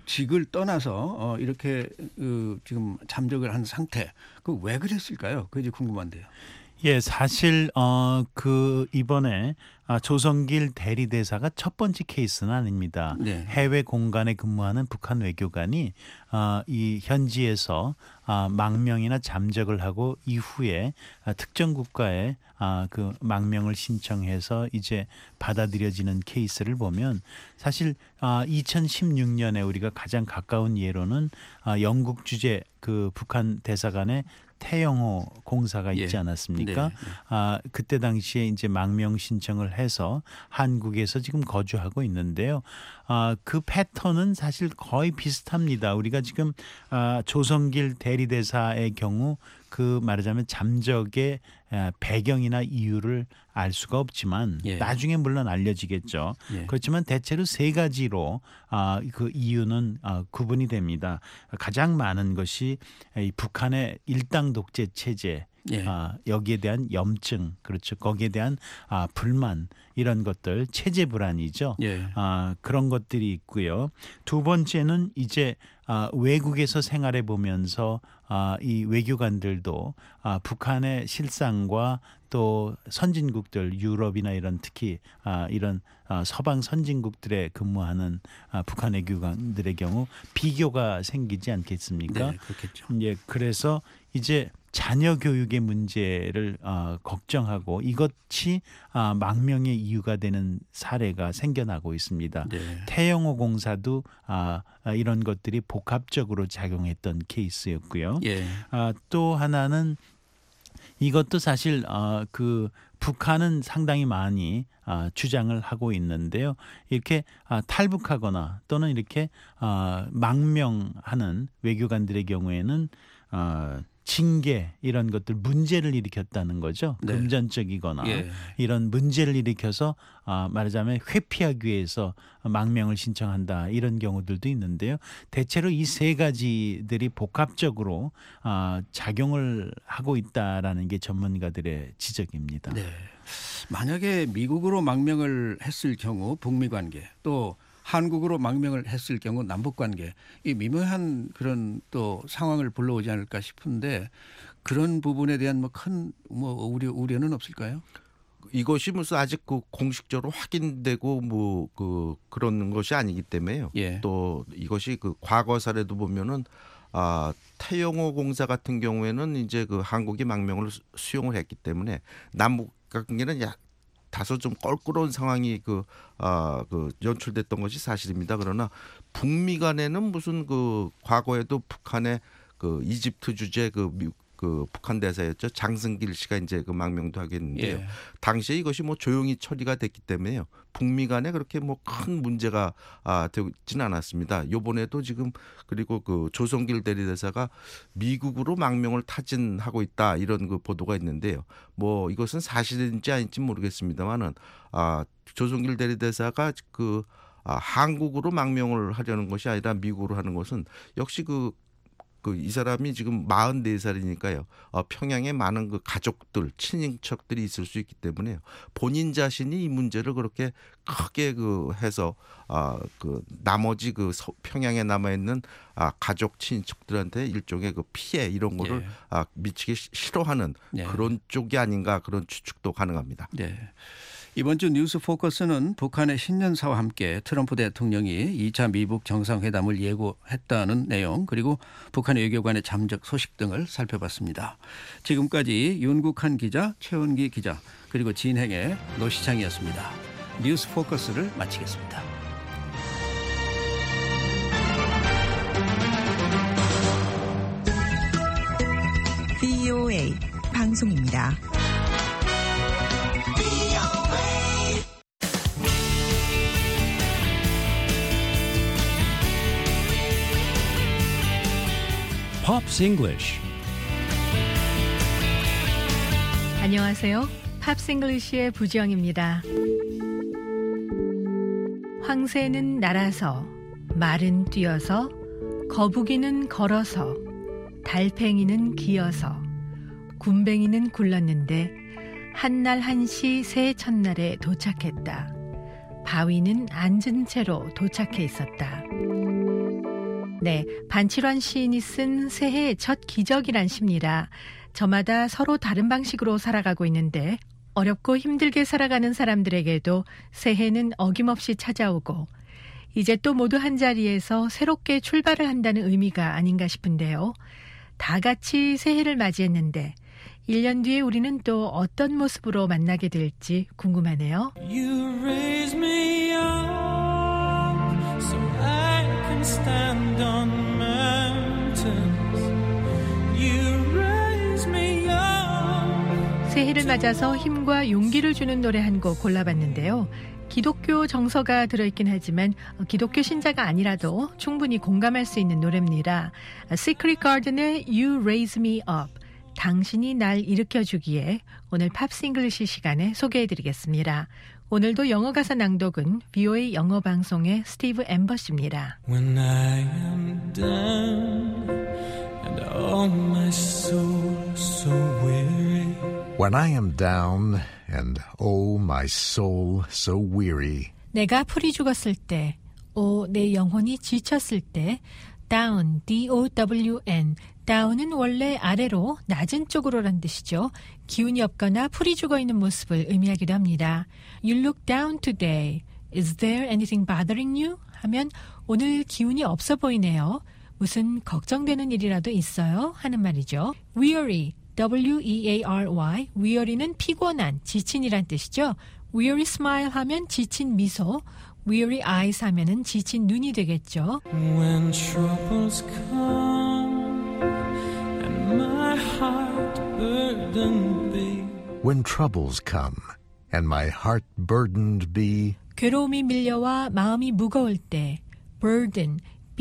직을 떠나서 이렇게 지금 잠적을 한 상태. 그 왜 그랬을까요? 그게 궁금한데요. 예, 사실 이번에 조성길 대리대사가 첫 번째 케이스는 아닙니다. 네. 해외 공간에 근무하는 북한 외교관이 이 현지에서 망명이나 잠적을 하고 이후에 특정 국가에 그 망명을 신청해서 이제 받아들여지는 케이스를 보면 사실 2016년에 우리가 가장 가까운 예로는 영국 주재 그 북한 대사관의 태영호 공사가 있지 않았습니까? 네. 그때 당시에 이제 망명 신청을 해서 한국에서 지금 거주하고 있는데요. 그 패턴은 사실 거의 비슷합니다. 우리가 지금 조성길 대리대사의 경우 그 말하자면 잠적의 배경이나 이유를 알 수가 없지만 나중에 물론 알려지겠죠. 그렇지만 대체로 세 가지로 그 이유는 구분이 됩니다. 가장 많은 것이 이 북한의 일당 독재 체제, 여기에 대한 염증, 그렇죠. 거기에 대한 불만 이런 것들, 체제 불안이죠. 그런 것들이 있고요. 두 번째는 이제 외국에서 생활해 보면서 이 외교관들도 북한의 실상과 또 선진국들 유럽이나 이런 특히 이런 서방 선진국들에 근무하는 북한 외교관들의 경우 비교가 생기지 않겠습니까? 네, 그렇겠죠. 예, 그래서 이제 자녀 교육의 문제를 걱정하고 이것이 망명의 이유가 되는 사례가 생겨나고 있습니다. 태영호 공사도 이런 것들이 복합적으로 작용했던 케이스였고요. 또 하나는 이것도 사실 그 북한은 상당히 많이 주장을 하고 있는데요. 이렇게 탈북하거나 또는 이렇게 망명하는 외교관들의 경우에는 징계 이런 것들 문제를 일으켰다는 거죠. 금전적이거나 이런 문제를 일으켜서 말하자면 회피하기 위해서 망명을 신청한다 이런 경우들도 있는데요. 대체로 이 세 가지들이 복합적으로 작용을 하고 있다라는 게 전문가들의 지적입니다. 만약에 미국으로 망명을 했을 경우 북미 관계 또 한국으로 망명을 했을 경우 남북 관계 이 미묘한 그런 또 상황을 불러오지 않을까 싶은데 그런 부분에 대한 큰 우려는 없을까요? 이것이 무슨 아직 그 공식적으로 확인되고 그런 것이 아니기 때문에요. 또 이것이 그 과거 사례도 보면은 태영호 공사 같은 경우에는 이제 그 한국이 망명을 수용을 했기 때문에 남북 관계는 다소 좀 껄끄러운 상황이 연출됐던 것이 사실입니다. 그러나 북미 간에는 무슨 그 과거에도 북한의 그 이집트 주재 그 북한 대사였죠. 장승길 씨가 이제 그 망명도 하겠는데요. 당시에 이것이 조용히 처리가 됐기 때문에요. 북미 간에 그렇게 큰 문제가 되지는 않았습니다. 이번에도 지금 그리고 그 조성길 대리대사가 미국으로 망명을 타진하고 있다 이런 그 보도가 있는데요. 이것은 사실인지 아닌지 모르겠습니다만은 조성길 대리대사가 한국으로 망명을 하려는 것이 아니라 미국으로 하는 것은 역시 이 사람이 지금 44살이니까요. 평양에 많은 그 가족들, 친인척들이 있을 수 있기 때문에요. 본인 자신이 이 문제를 그렇게 크게 해서 나머지 평양에 남아 있는 가족, 친인척들한테 일종의 피해 이런 거를 미치기 싫어하는 그런 쪽이 아닌가 그런 추측도 가능합니다. 이번 주 뉴스 포커스는 북한의 신년사와 함께 트럼프 대통령이 2차 미북 정상회담을 예고했다는 내용 그리고 북한의 외교관의 잠적 소식 등을 살펴봤습니다. 지금까지 윤국한 기자, 최은기 기자 그리고 진행의 노시창이었습니다. 뉴스 포커스를 마치겠습니다. VOA 방송입니다. Pops English. 안녕하세요. 팝스 잉글리시의 부지영입니다. 황새는 날아서, 말은 뛰어서, 거북이는 걸어서, 달팽이는 기어서, 굼벵이는 굴렀는데 한날 한시 새 첫날에 도착했다. 바위는 앉은 채로 도착해 있었다. 네, 반칠환 시인이 쓴 새해의 첫 기적이란 시입니다. 저마다 서로 다른 방식으로 살아가고 있는데 어렵고 힘들게 살아가는 사람들에게도 새해는 어김없이 찾아오고 이제 또 모두 한자리에서 새롭게 출발을 한다는 의미가 아닌가 싶은데요. 다 같이 새해를 맞이했는데 1년 뒤에 우리는 또 어떤 모습으로 만나게 될지 궁금하네요. You raise me up so I can stand on mountains. You raise me up. 새해를 맞아서 힘과 용기를 주는 노래 한 곡 골라봤는데요. 기독교 정서가 들어있긴 하지만 기독교 신자가 아니라도 충분히 공감할 수 있는 노래입니다. Secret Garden의 You Raise Me Up, 당신이 날 일으켜주기에 오늘 팝스 잉글리시 시간에 소개해드리겠습니다. 오늘도 영어 가사 낭독은 VOA 영어 방송의 스티브 엠버씨입니다. When I am down and all my soul so weary. When I am down and oh my soul so weary. 내가 풀이 죽었을 때, 내 영혼이 지쳤을 때, down, D-O-W-N, down은 원래 아래로, 낮은 쪽으로란 뜻이죠. 기운이 없거나 풀이 죽어있는 모습을 의미하기도 합니다. You look down today. Is there anything bothering you? 하면 오늘 기운이 없어 보이네요. 무슨 걱정되는 일이라도 있어요? 하는 말이죠. Weary, W-E-A-R-Y, weary는 피곤한, 지친이란 뜻이죠. Weary smile 하면 지친 미소, weary eyes 하면은 지친 눈이 되겠죠. When troubles come and my heart burdened be. When troubles come and my heart burdened be. 괴로움이 밀려와 마음이 무거울 때, burden,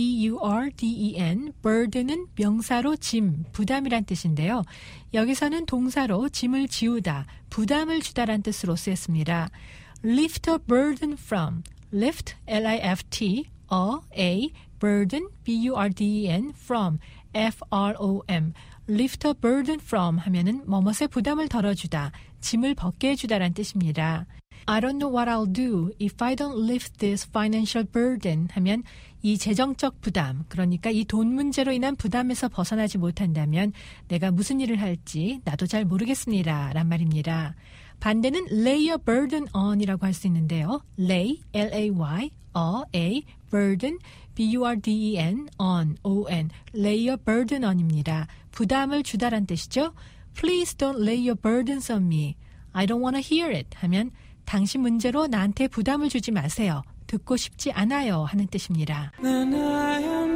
B-U-R-D-E-N, burden은 명사로 짐, 부담이란 뜻인데요. 여기서는 동사로 짐을 지우다, 부담을 주다란 뜻으로 쓰였습니다. Lift a burden from, lift, L-I-F-T, a, burden, B-U-R-D-E-N, from, F-R-O-M, lift a burden from 하면은 뭐뭇의 부담을 덜어주다, 짐을 벗게 해주다란 뜻입니다. I don't know what I'll do if I don't lift this financial burden 하면 이 재정적 부담, 그러니까 이 돈 문제로 인한 부담에서 벗어나지 못한다면 내가 무슨 일을 할지 나도 잘 모르겠습니다. 란 말입니다. 반대는 lay a burden on 이라고 할 수 있는데요. lay, L-A-Y, a, burden, B-U-R-D-E-N, on, O-N, lay a burden on입니다. 부담을 주다란 뜻이죠. Please don't lay your burdens on me. I don't want to hear it 하면 당신 문제로 나한테 부담을 주지 마세요. 듣고 싶지 않아요 하는 뜻입니다. Then I am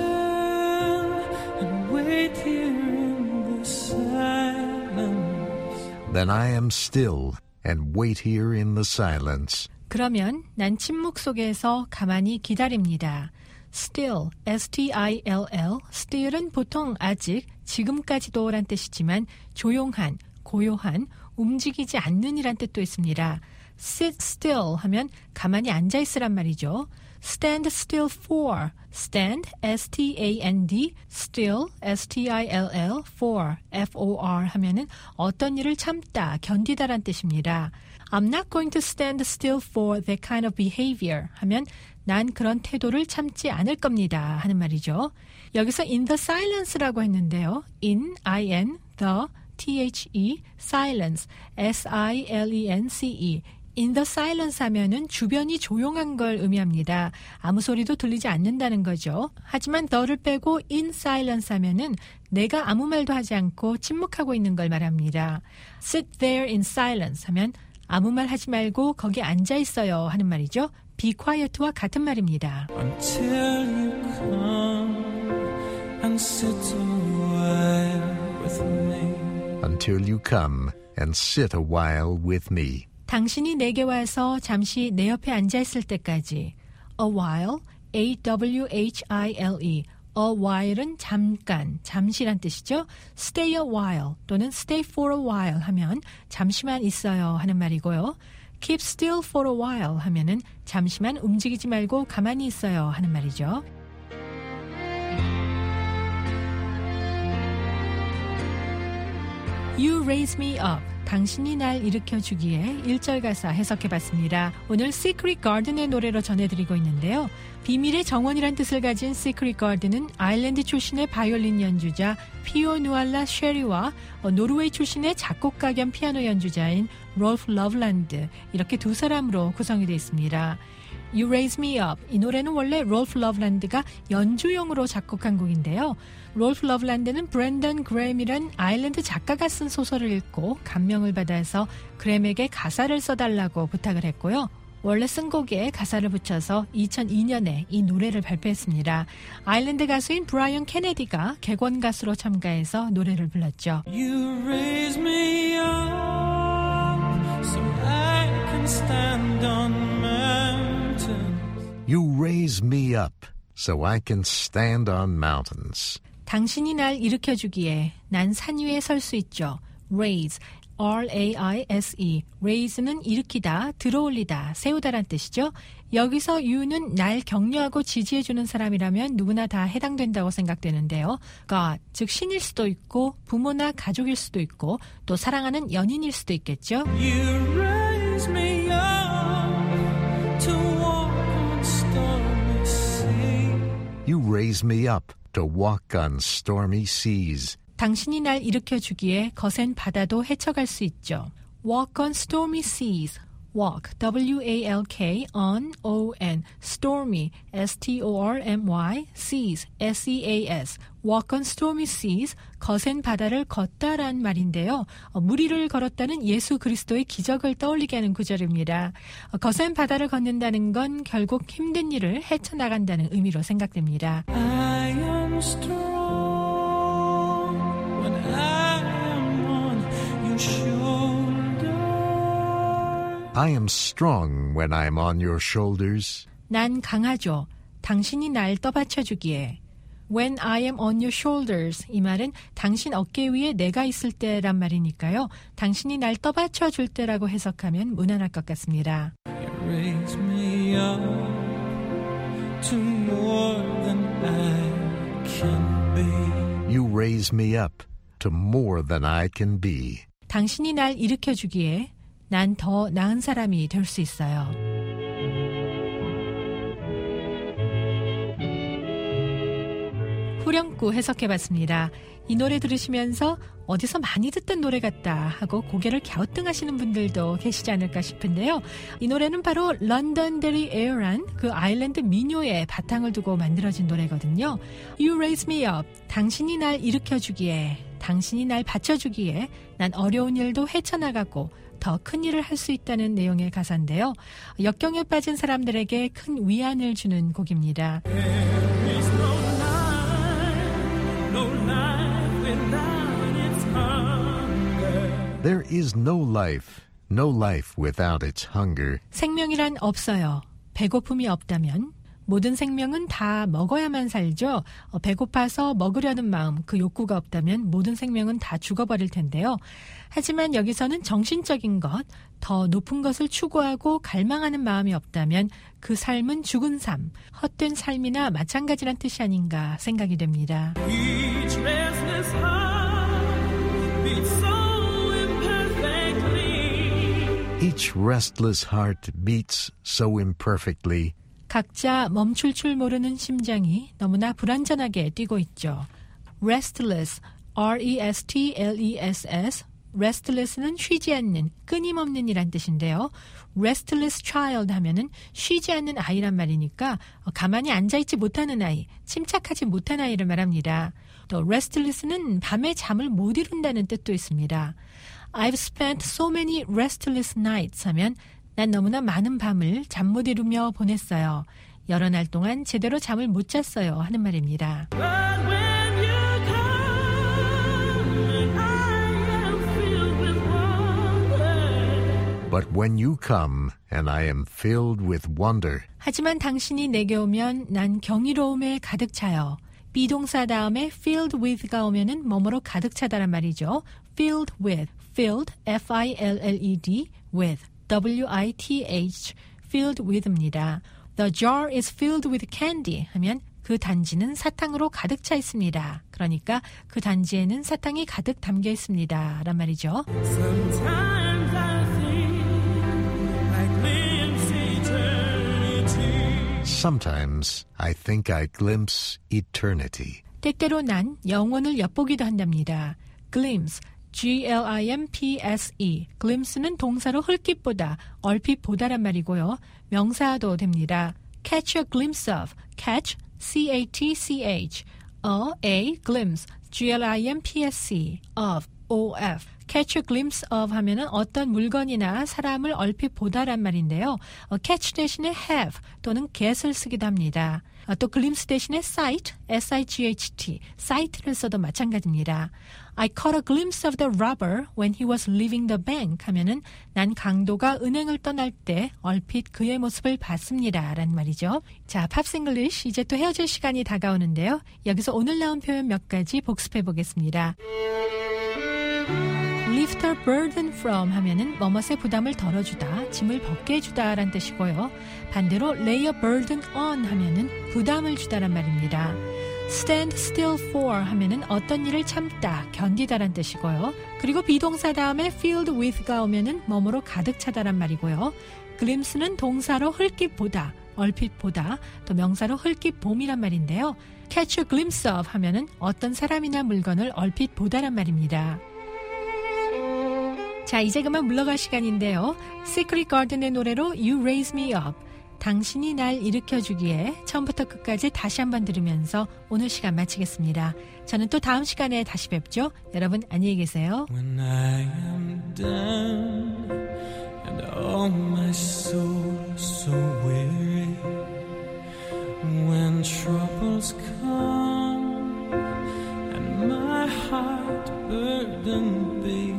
still and wait here in the silence. Then I am still and wait here in the silence. 그러면 난 침묵 속에서 가만히 기다립니다. Still, S-T-I-L-L, still은 보통 아직, 지금까지도란 뜻이지만 조용한, 고요한, 움직이지 않는 이란 뜻도 있습니다. Sit still 하면 가만히 앉아있으란 말이죠. Stand still for, stand, S-T-A-N-D, still, S-T-I-L-L, for, F-O-R 하면은 어떤 일을 참다, 견디다란 뜻입니다. I'm not going to stand still for that kind of behavior 하면 난 그런 태도를 참지 않을 겁니다 하는 말이죠. 여기서 in the silence라고 했는데요. in, I-N, the, T-H-E, silence, S-I-L-E-N-C-E. in the silence 하면은 주변이 조용한 걸 의미합니다. 아무 소리도 들리지 않는다는 거죠. 하지만 the를 빼고 in silence 하면은 내가 아무 말도 하지 않고 침묵하고 있는 걸 말합니다. sit there in silence 하면 아무 말 하지 말고 거기 앉아 있어요 하는 말이죠. be quiet와 같은 말입니다. Until you come and sit a while with me. Until you come and sit a while with me. 당신이 내게 와서 잠시 내 옆에 앉아있을 때까지. A while, A-W-H-I-L-E. A while은 잠깐, 잠시란 뜻이죠. Stay a while 또는 stay for a while 하면 잠시만 있어요 하는 말이고요. Keep still for a while 하면은 잠시만 움직이지 말고 가만히 있어요 하는 말이죠. You raise me up. 당신이 날 일으켜주기에 1절 가사 해석해봤습니다. 오늘 Secret Garden의 노래로 전해드리고 있는데요. 비밀의 정원이란 뜻을 가진 Secret Garden은 아일랜드 출신의 바이올린 연주자 피오 누알라 쉐리와 노르웨이 출신의 작곡가 겸 피아노 연주자인 롤프 러블란드, 이렇게 두 사람으로 구성이 되어 있습니다. You Raise Me Up, 이 노래는 원래 롤프 러블란드가 연주용으로 작곡한 곡인데요. 롤프 러블란드는 브랜던 그램이란 아일랜드 작가가 쓴 소설을 읽고 감명을 받아서 그램에게 가사를 써달라고 부탁을 했고요. 원래 쓴 곡에 가사를 붙여서 2002년에 이 노래를 발표했습니다. 아일랜드 가수인 브라이언 케네디가 객원 가수로 참가해서 노래를 불렀죠. You raise me up so I can stand on mountains. You raise me up so I can stand on mountains. 당신이 날 일으켜주기에 난 산 위에 설 수 있죠. Raise, R-A-I-S-E. Raise는 일으키다, 들어올리다, 세우다란 뜻이죠. 여기서 you는 날 격려하고 지지해주는 사람이라면 누구나 다 해당된다고 생각되는데요. God, 즉 신일 수도 있고 부모나 가족일 수도 있고 또 사랑하는 연인일 수도 있겠죠. You raise me up to walk on stormy sea. You raise me up to walk on stormy seas. 당신이 날 일으켜주기에 거센 바다도 헤쳐갈 수 있죠. Walk on stormy seas. Walk, W-A-L-K, on, O-N, stormy, S-T-O-R-M-Y, seas, S-E-A-S. Walk on stormy seas, 거센 바다를 걷다란 말인데요. 물 위를 걸었다는 예수 그리스도의 기적을 떠올리게 하는 구절입니다. 거센 바다를 걷는다는 건 결국 힘든 일을 헤쳐나간다는 의미로 생각됩니다. I am strong when I am on your shoulder. I am strong when I'm on your shoulders. 난 강하죠. 당신이 날 떠받쳐주기에. When I am on your shoulders. 이 말은 당신 어깨 위에 내가 있을 때란 말이니까요. 당신이 날 떠받쳐줄 때라고 해석하면 무난할 것 같습니다. You raise me up to more than I can be. You raise me up to more than I can be. 당신이 날 일으켜주기에 난 더 나은 사람이 될 수 있어요. 후렴구 해석해봤습니다. 이 노래 들으시면서 어디서 많이 듣던 노래 같다 하고 고개를 갸우뚱하시는 분들도 계시지 않을까 싶은데요. 이 노래는 바로 런던데리 에어란 그 아일랜드 민요의 바탕을 두고 만들어진 노래거든요. You raise me up. 당신이 날 일으켜주기에, 당신이 날 받쳐주기에 난 어려운 일도 헤쳐나가고 더 큰 일을 할 수 있다는 내용의 가사인데요. 역경에 빠진 사람들에게 큰 위안을 주는 곡입니다. There is no life without its hunger. 생명이란 없어요. 배고픔이 없다면 모든 생명은 다 먹어야만 살죠. 배고파서 먹으려는 마음, 그 욕구가 없다면 모든 생명은 다 죽어버릴 텐데요. 하지만 여기서는 정신적인 것, 더 높은 것을 추구하고 갈망하는 마음이 없다면 그 삶은 죽은 삶, 헛된 삶이나 마찬가지란 뜻이 아닌가 생각이 됩니다. Each restless heart beats so imperfectly. Each restless heart beats so imperfectly. 각자 멈출 줄 모르는 심장이 너무나 불완전하게 뛰고 있죠. Restless, R-E-S-T-L-E-S-S. Restless는 쉬지 않는, 끊임없는 이란 뜻인데요. Restless child 하면은 쉬지 않는 아이란 말이니까 가만히 앉아있지 못하는 아이, 침착하지 못한 아이를 말합니다. 또 restless는 밤에 잠을 못 이룬다는 뜻도 있습니다. I've spent so many restless nights 하면 난 너무나 많은 밤을 잠 못 이루며 보냈어요. 여러 날 동안 제대로 잠을 못 잤어요 하는 말입니다. But when you come and I am filled with wonder. 하지만 당신이 내게 오면 난 경이로움에 가득 차요. 비동사 다음에 filled with가 오면은 뭐뭐로 가득 차다란 말이죠. filled with, filled, F-I-L-L-E-D, with, W-I-T-H, filled with입니다. The jar is filled with candy 하면 그 단지는 사탕으로 가득 차 있습니다. 그러니까 그 단지에는 사탕이 가득 담겨 있습니다. 란 말이죠. Sometimes I think I glimpse eternity. 때때로 난 영혼을 엿보기도 한답니다. glimpse, G-L-I-M-P-S-E. glimpse는 동사로 흘낏 보다, 얼핏 보다란 말이고요. 명사도 됩니다. catch a glimpse of, catch, C-A-T-C-H, a glimpse, G-L-I-M-P-S-E, of, O-F. catch a glimpse of 하면은 어떤 물건이나 사람을 얼핏 보다란 말인데요. catch 대신에 have 또는 get을 쓰기도 합니다. 또 glimpse 대신에 sight, S-I-G-H-T, sight를 써도 마찬가지입니다. I caught a glimpse of the robber when he was leaving the bank 하면은 난 강도가 은행을 떠날 때 얼핏 그의 모습을 봤습니다. 라는 말이죠. 자, 팝스 잉글리쉬 이제 또 헤어질 시간이 다가오는데요. 여기서 오늘 나온 표현 몇 가지 복습해 보겠습니다. lift a burden from 하면은 뭐뭇의 부담을 덜어주다, 짐을 벗게 해주다 라는 뜻이고요. 반대로 lay a burden on 하면은 부담을 주다란 말입니다. stand still for 하면은 어떤 일을 참다, 견디다 라는 뜻이고요. 그리고 비동사 다음에 filled with가 오면은 뭐뭐로 가득 차다란 말이고요. glimpse는 동사로 흘낏 보다, 얼핏 보다, 또 명사로 흘낏 봄이란 말인데요. catch a glimpse of 하면은 어떤 사람이나 물건을 얼핏 보다란 말입니다. 자, 이제 그만 물러갈 시간인데요. 시크릿 가든의 노래로 You Raise Me Up, 당신이 날 일으켜주기에 처음부터 끝까지 다시 한번 들으면서 오늘 시간 마치겠습니다. 저는 또 다음 시간에 다시 뵙죠. 여러분 안녕히 계세요. When I am down and all my soul so weary, when troubles come and my heart burdened be,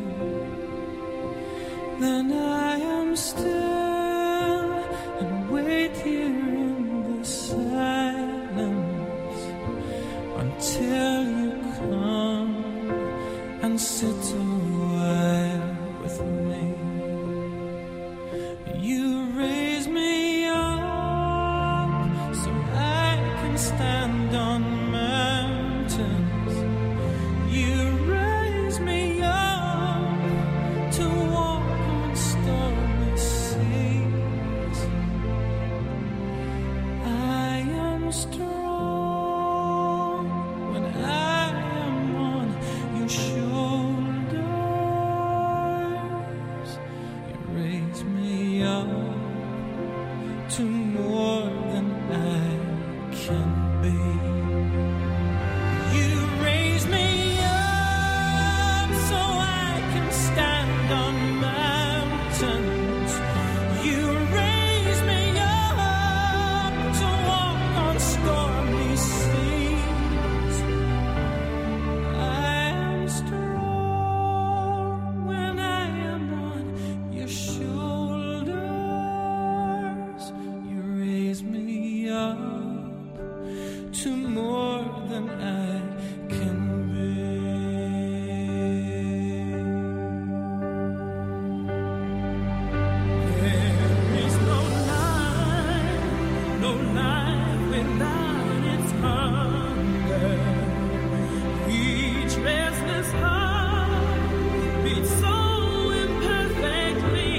then I am still and wait here in the silence until you come and sit a while with me. You raise me up so I can stand on mountains. You raise me up to walk on stormy seas. I am strong when I am on your shoulders. You raise me up to more than I can be. You raise me up so I can stand on mountains. You raise me up to walk on stormy seas. I am strong when I am on your shoulders. You raise me up to more than I can bear. There is no life without its hunger. Each restless heart beats so imperfectly.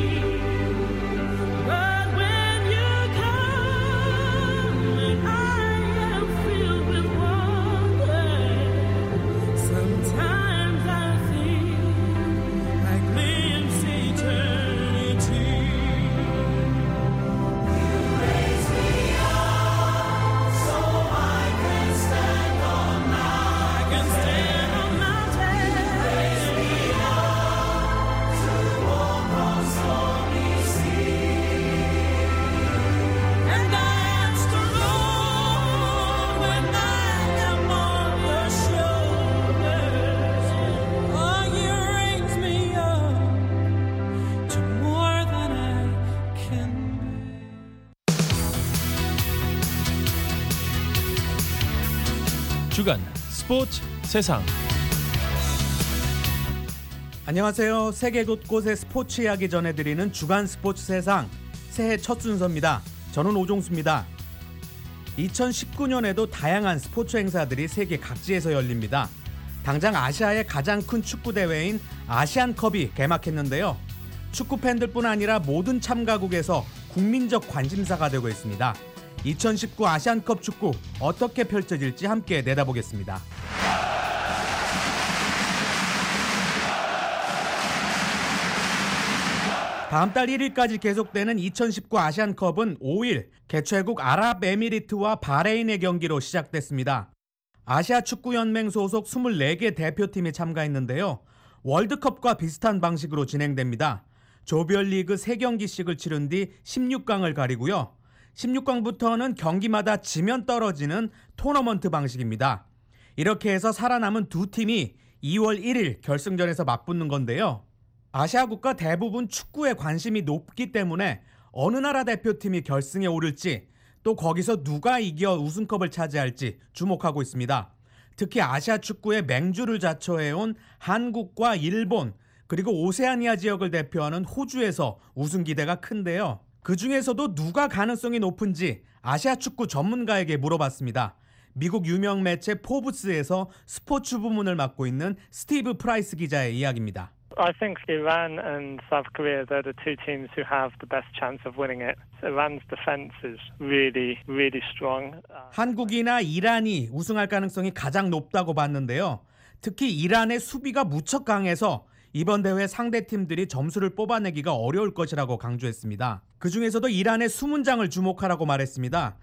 But when you come and I am filled with wonder, sometimes I think I glimpse eternity. You raise me up so I can stand on mountains. You raise me up to walk on stormy seas. And I am strong when I am on your shoulders. Oh, you raise me up to more than I can 주간 스포츠 세상. 안녕하세요. 세계 곳곳의 스포츠 이야기 전해드리는 주간 스포츠 세상 새해 첫 순서입니다. 저는 오종수입니다. 2019년에도 다양한 스포츠 행사들이 세계 각지에서 열립니다. 당장 아시아의 가장 큰 축구 대회인 아시안컵이 개막했는데요. 축구 팬들뿐 아니라 모든 참가국에서 국민적 관심사가 되고 있습니다. 2019 아시안컵 축구 어떻게 펼쳐질지 함께 내다보겠습니다. 다음 달 1일까지 계속되는 2019 아시안컵은 5일 개최국 아랍에미리트와 바레인의 경기로 시작됐습니다. 아시아 축구연맹 소속 24개 대표팀이 참가했는데요. 월드컵과 비슷한 방식으로 진행됩니다. 조별리그 3경기씩을 치른 뒤 16강을 가리고요. 16강부터는 경기마다 지면 떨어지는 토너먼트 방식입니다. 이렇게 해서 살아남은 두 팀이 2월 1일 결승전에서 맞붙는 건데요. 아시아 국가 대부분 축구에 관심이 높기 때문에 어느 나라 대표팀이 결승에 오를지 또 거기서 누가 이겨 우승컵을 차지할지 주목하고 있습니다. 특히 아시아 축구의 맹주를 자처해온 한국과 일본 그리고 오세아니아 지역을 대표하는 호주에서 우승 기대가 큰데요. 그중에서도 누가 가능성이 높은지 아시아 축구 전문가에게 물어봤습니다. 미국 유명 매체 포브스에서 스포츠 부문을 맡고 있는 스티브 프라이스 기자의 이야기입니다. I think Iran and South Korea, they're the two teams who have the best chance of winning it. Iran's defense is really, really strong. 한국이나 이란이 우승할 가능성이 가장 높다고 봤는데요. 특히 이란의 수비가 무척 강해서 이번 대회 상대 팀들이 점수를 뽑아내기가 어려울 것이라고 강조했습니다. 그중에서도 이란의 수문장을 주목하라고 말했습니다.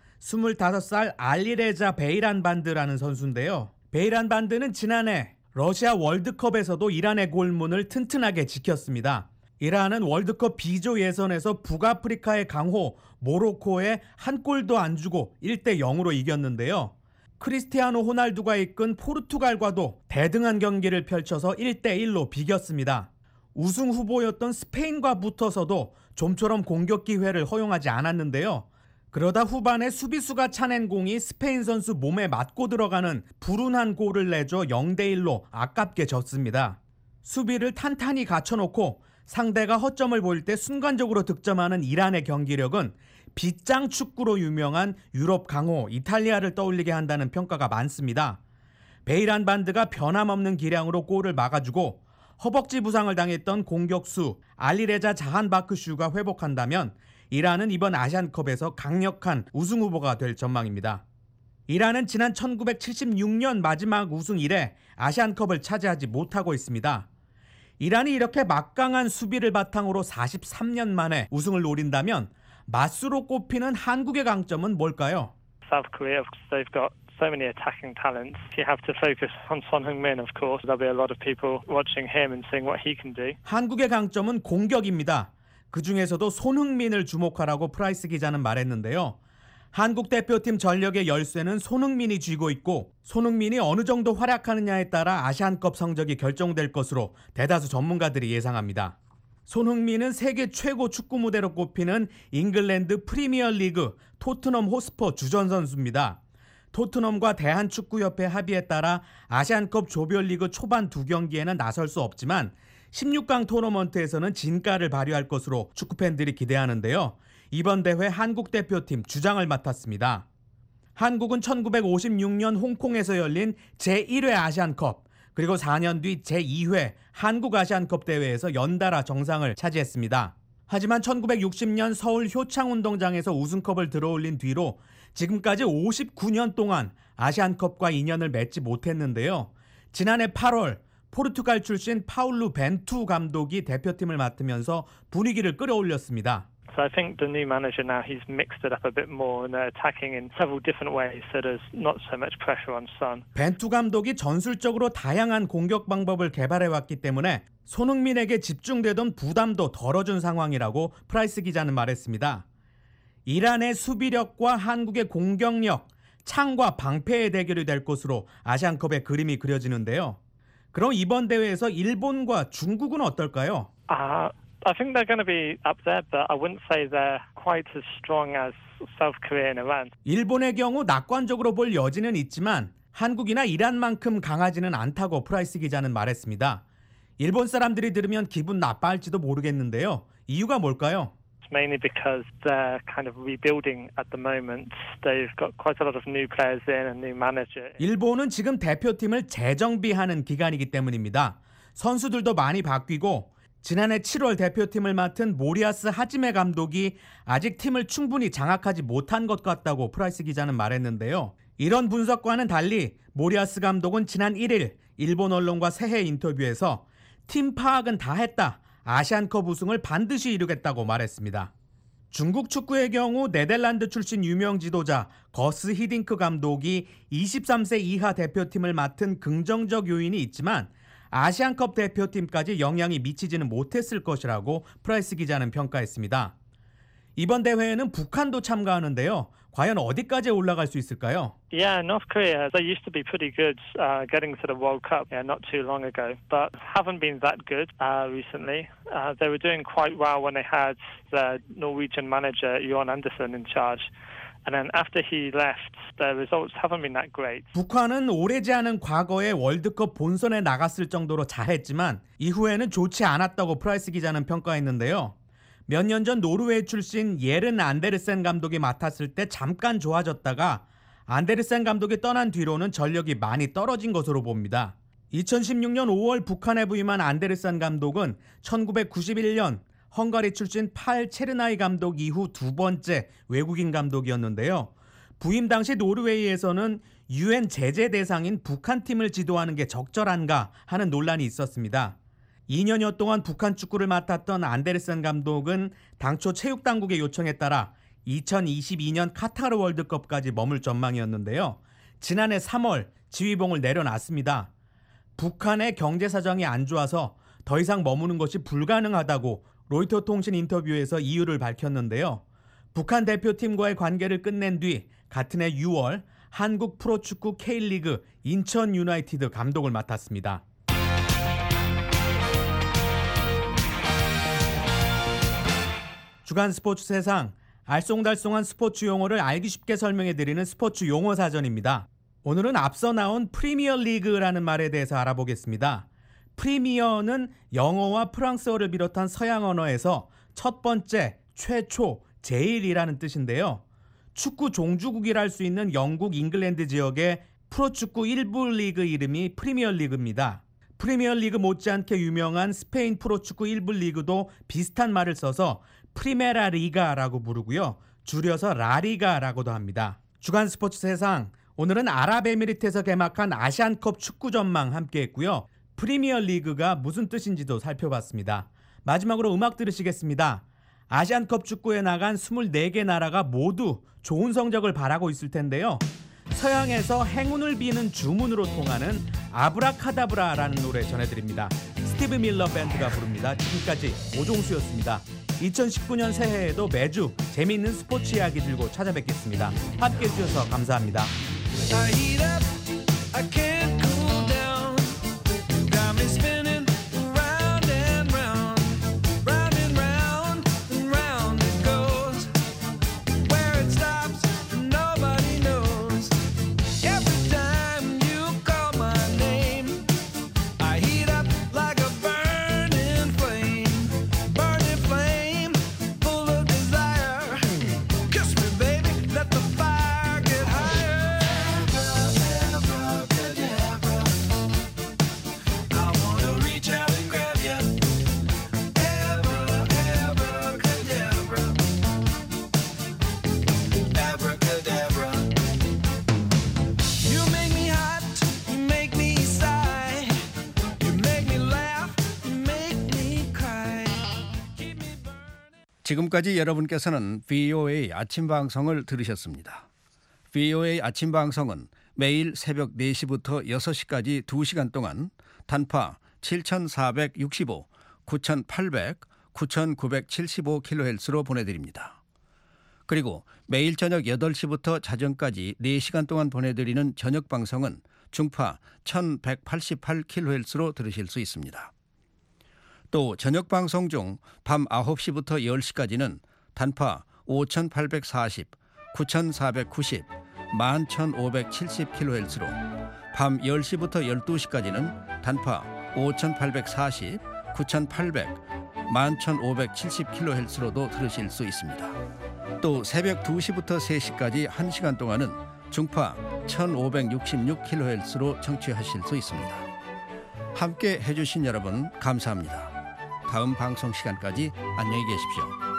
25살 알리레자 베이란반드라는 선수인데요. 베이란반드는 지난해 러시아 월드컵에서도 이란의 골문을 튼튼하게 지켰습니다. 이란은 월드컵 B조 예선에서 북아프리카의 강호 모로코에 한 골도 안 주고 1-0으로 이겼는데요. 크리스티아노 호날두가 이끈 포르투갈과도 대등한 경기를 펼쳐서 1-1로 비겼습니다. 우승 후보였던 스페인과 붙어서도 좀처럼 공격 기회를 허용하지 않았는데요. 그러다 후반에 수비수가 차낸 공이 스페인 선수 몸에 맞고 들어가는 불운한 골을 내줘 0-1로 아깝게 졌습니다. 수비를 탄탄히 갖춰놓고 상대가 허점을 보일 때 순간적으로 득점하는 이란의 경기력은 빗장 축구로 유명한 유럽 강호 이탈리아를 떠올리게 한다는 평가가 많습니다. 베이란 반드가 변함없는 기량으로 골을 막아주고 허벅지 부상을 당했던 공격수 알리레자 자한바크슈가 회복한다면 이란은 이번 아시안컵에서 강력한 우승 후보가 될 전망입니다. 이란은 지난 1976년 마지막 우승 이래 아시안컵을 차지하지 못하고 있습니다. 이란이 이렇게 막강한 수비를 바탕으로 43년 만에 우승을 노린다면 맞수로 꼽히는 한국의 강점은 뭘까요? South Korea, they've got so many attacking talents. You have to focus on Son Heung-min, of course. There'll be a lot of people watching him and seeing what he can do. 한국의 강점은 공격입니다. 그중에서도 손흥민을 주목하라고 프라이스 기자는 말했는데요. 한국 대표팀 전력의 열쇠는 손흥민이 쥐고 있고 손흥민이 어느 정도 활약하느냐에 따라 아시안컵 성적이 결정될 것으로 대다수 전문가들이 예상합니다. 손흥민은 세계 최고 축구 무대로 꼽히는 잉글랜드 프리미어리그 토트넘 호스퍼 주전 선수입니다. 토트넘과 대한축구협회 합의에 따라 아시안컵 조별리그 초반 2경기에는 나설 수 없지만 16강 토너먼트에서는 진가를 발휘할 것으로 축구팬들이 기대하는데요. 이번 대회 한국 대표팀 주장을 맡았습니다. 한국은 1956년 홍콩에서 열린 제1회 아시안컵 그리고 4년 뒤 제2회 한국 아시안컵 대회에서 연달아 정상을 차지했습니다. 하지만 1960년 서울 효창운동장에서 우승컵을 들어올린 뒤로 지금까지 59년 동안 아시안컵과 인연을 맺지 못했는데요. 지난해 8월 포르투갈 출신 파울루 벤투 감독이 대표팀을 맡으면서 분위기를 끌어올렸습니다. So I think the new manager now, he's mixed it up a bit more and they're attacking in several different ways, so there's not so much pressure on Son. 벤투 감독이 전술적으로 다양한 공격 방법을 개발해왔기 때문에 손흥민에게 집중되던 부담도 덜어준 상황이라고 프라이스 기자는 말했습니다. 이란의 수비력과 한국의 공격력, 창과 방패의 대결이 될 것으로 아시안컵의 그림이 그려지는데요. 그럼 이번 대회에서 일본과 중국은 어떨까요? I think they're going to be up there, but I wouldn't say they're quite as strong as South Korea and Iran. 일본의 경우 낙관적으로 볼 여지는 있지만 한국이나 이란만큼 강하지는 않다고 프라이스 기자는 말했습니다. 일본 사람들이 들으면 기분 나빠할지도 모르겠는데요. 이유가 뭘까요? mainly because they're kind of rebuilding at the moment. They've got quite a lot of new players in and new manager. 일본은 지금 대표팀을 재정비하는 기간이기 때문입니다. 선수들도 많이 바뀌고 지난해 7월 대표팀을 맡은 모리아스 하지메 감독이 아직 팀을 충분히 장악하지 못한 것 같다고 프라이스 기자는 말했는데요. 이런 분석과는 달리 모리아스 감독은 지난 1일 일본 언론과 새해 인터뷰에서 팀 파악은 다 했다. 아시안컵 우승을 반드시 이루겠다고 말했습니다. 중국 축구의 경우 네덜란드 출신 유명 지도자 거스 히딩크 감독이 23세 이하 대표팀을 맡은 긍정적 요인이 있지만 아시안컵 대표팀까지 영향이 미치지는 못했을 것이라고 프라이스 기자는 평가했습니다. 이번 대회에는 북한도 참가하는데요. 과연 어디까지 올라갈 수 있을까요? Yeah, North Korea, they used to be pretty good getting to the World Cup not too long ago, but haven't been that good recently. They were doing quite well when they had the Norwegian manager, Johan Andersen, in charge. And then after he left, the results haven't been that great. 북한은 오래지 않은 과거에 월드컵 본선에 나갔을 정도로 잘했지만 이후에는 좋지 않았다고 프라이스 기자는 평가했는데요. 몇 년 전 노르웨이 출신 예른 안데르센 감독이 맡았을 때 잠깐 좋아졌다가 안데르센 감독이 떠난 뒤로는 전력이 많이 떨어진 것으로 봅니다. 2016년 5월 북한에 부임한 안데르센 감독은 1991년 헝가리 출신 팔 체르나이 감독 이후 두 번째 외국인 감독이었는데요. 부임 당시 노르웨이에서는 UN 제재 대상인 북한 팀을 지도하는 게 적절한가 하는 논란이 있었습니다. 2년여 동안 북한 축구를 맡았던 안데르센 감독은 당초 체육당국의 요청에 따라 2022년 카타르 월드컵까지 머물 전망이었는데요. 지난해 3월 지휘봉을 내려놨습니다. 북한의 경제 사정이 안 좋아서 더 이상 머무는 것이 불가능하다고 로이터 통신 인터뷰에서 이유를 밝혔는데요. 북한 대표팀과의 관계를 끝낸 뒤 같은 해 6월 한국 프로축구 K리그 인천 유나이티드 감독을 맡았습니다. 주간 스포츠 세상, 알쏭달쏭한 스포츠 용어를 알기 쉽게 설명해드리는 스포츠 용어 사전입니다. 오늘은 앞서 나온 프리미어 리그라는 말에 대해서 알아보겠습니다. 프리미어는 영어와 프랑스어를 비롯한 서양 언어에서 첫 번째, 최초, 제일이라는 뜻인데요. 축구 종주국이라 할 수 있는 영국, 잉글랜드 지역의 프로축구 1부 리그 이름이 프리미어 리그입니다. 프리미어 리그 못지않게 유명한 스페인 프로축구 1부 리그도 비슷한 말을 써서 프리메라 리가라고 부르고요. 줄여서 라리가라고도 합니다. 주간 스포츠 세상, 오늘은 아랍에미리트에서 개막한 아시안컵 축구 전망 함께했고요. 프리미어 리그가 무슨 뜻인지도 살펴봤습니다. 마지막으로 음악 들으시겠습니다. 아시안컵 축구에 나간 24개 나라가 모두 좋은 성적을 바라고 있을 텐데요. 서양에서 행운을 비는 주문으로 통하는 아브라카다브라라는 노래 전해드립니다. 스티브 밀러 밴드가 부릅니다. 지금까지 오종수였습니다. 2019년 새해에도 매주 재미있는 스포츠 이야기 들고 찾아뵙겠습니다. 함께해 주셔서 감사합니다. 지금까지 여러분께서는 VOA 아침 방송을 들으셨습니다. VOA 아침 방송은 매일 새벽 4시부터 6시까지 2시간 동안 단파 7,465, 9,800, 9,975kHz로 보내드립니다. 그리고 매일 저녁 8시부터 자정까지 4시간 동안 보내드리는 저녁 방송은 중파 1,188kHz로 들으실 수 있습니다. 또 저녁 방송 중 밤 9시부터 10시까지는 단파 5,840, 9,490, 11,570kHz로 밤 10시부터 12시까지는 단파 5,840, 9,800, 11,570kHz로도 들으실 수 있습니다. 또 새벽 2시부터 3시까지 1시간 동안은 중파 1,566kHz로 청취하실 수 있습니다. 함께 해주신 여러분 감사합니다. 다음 방송 시간까지 안녕히 계십시오.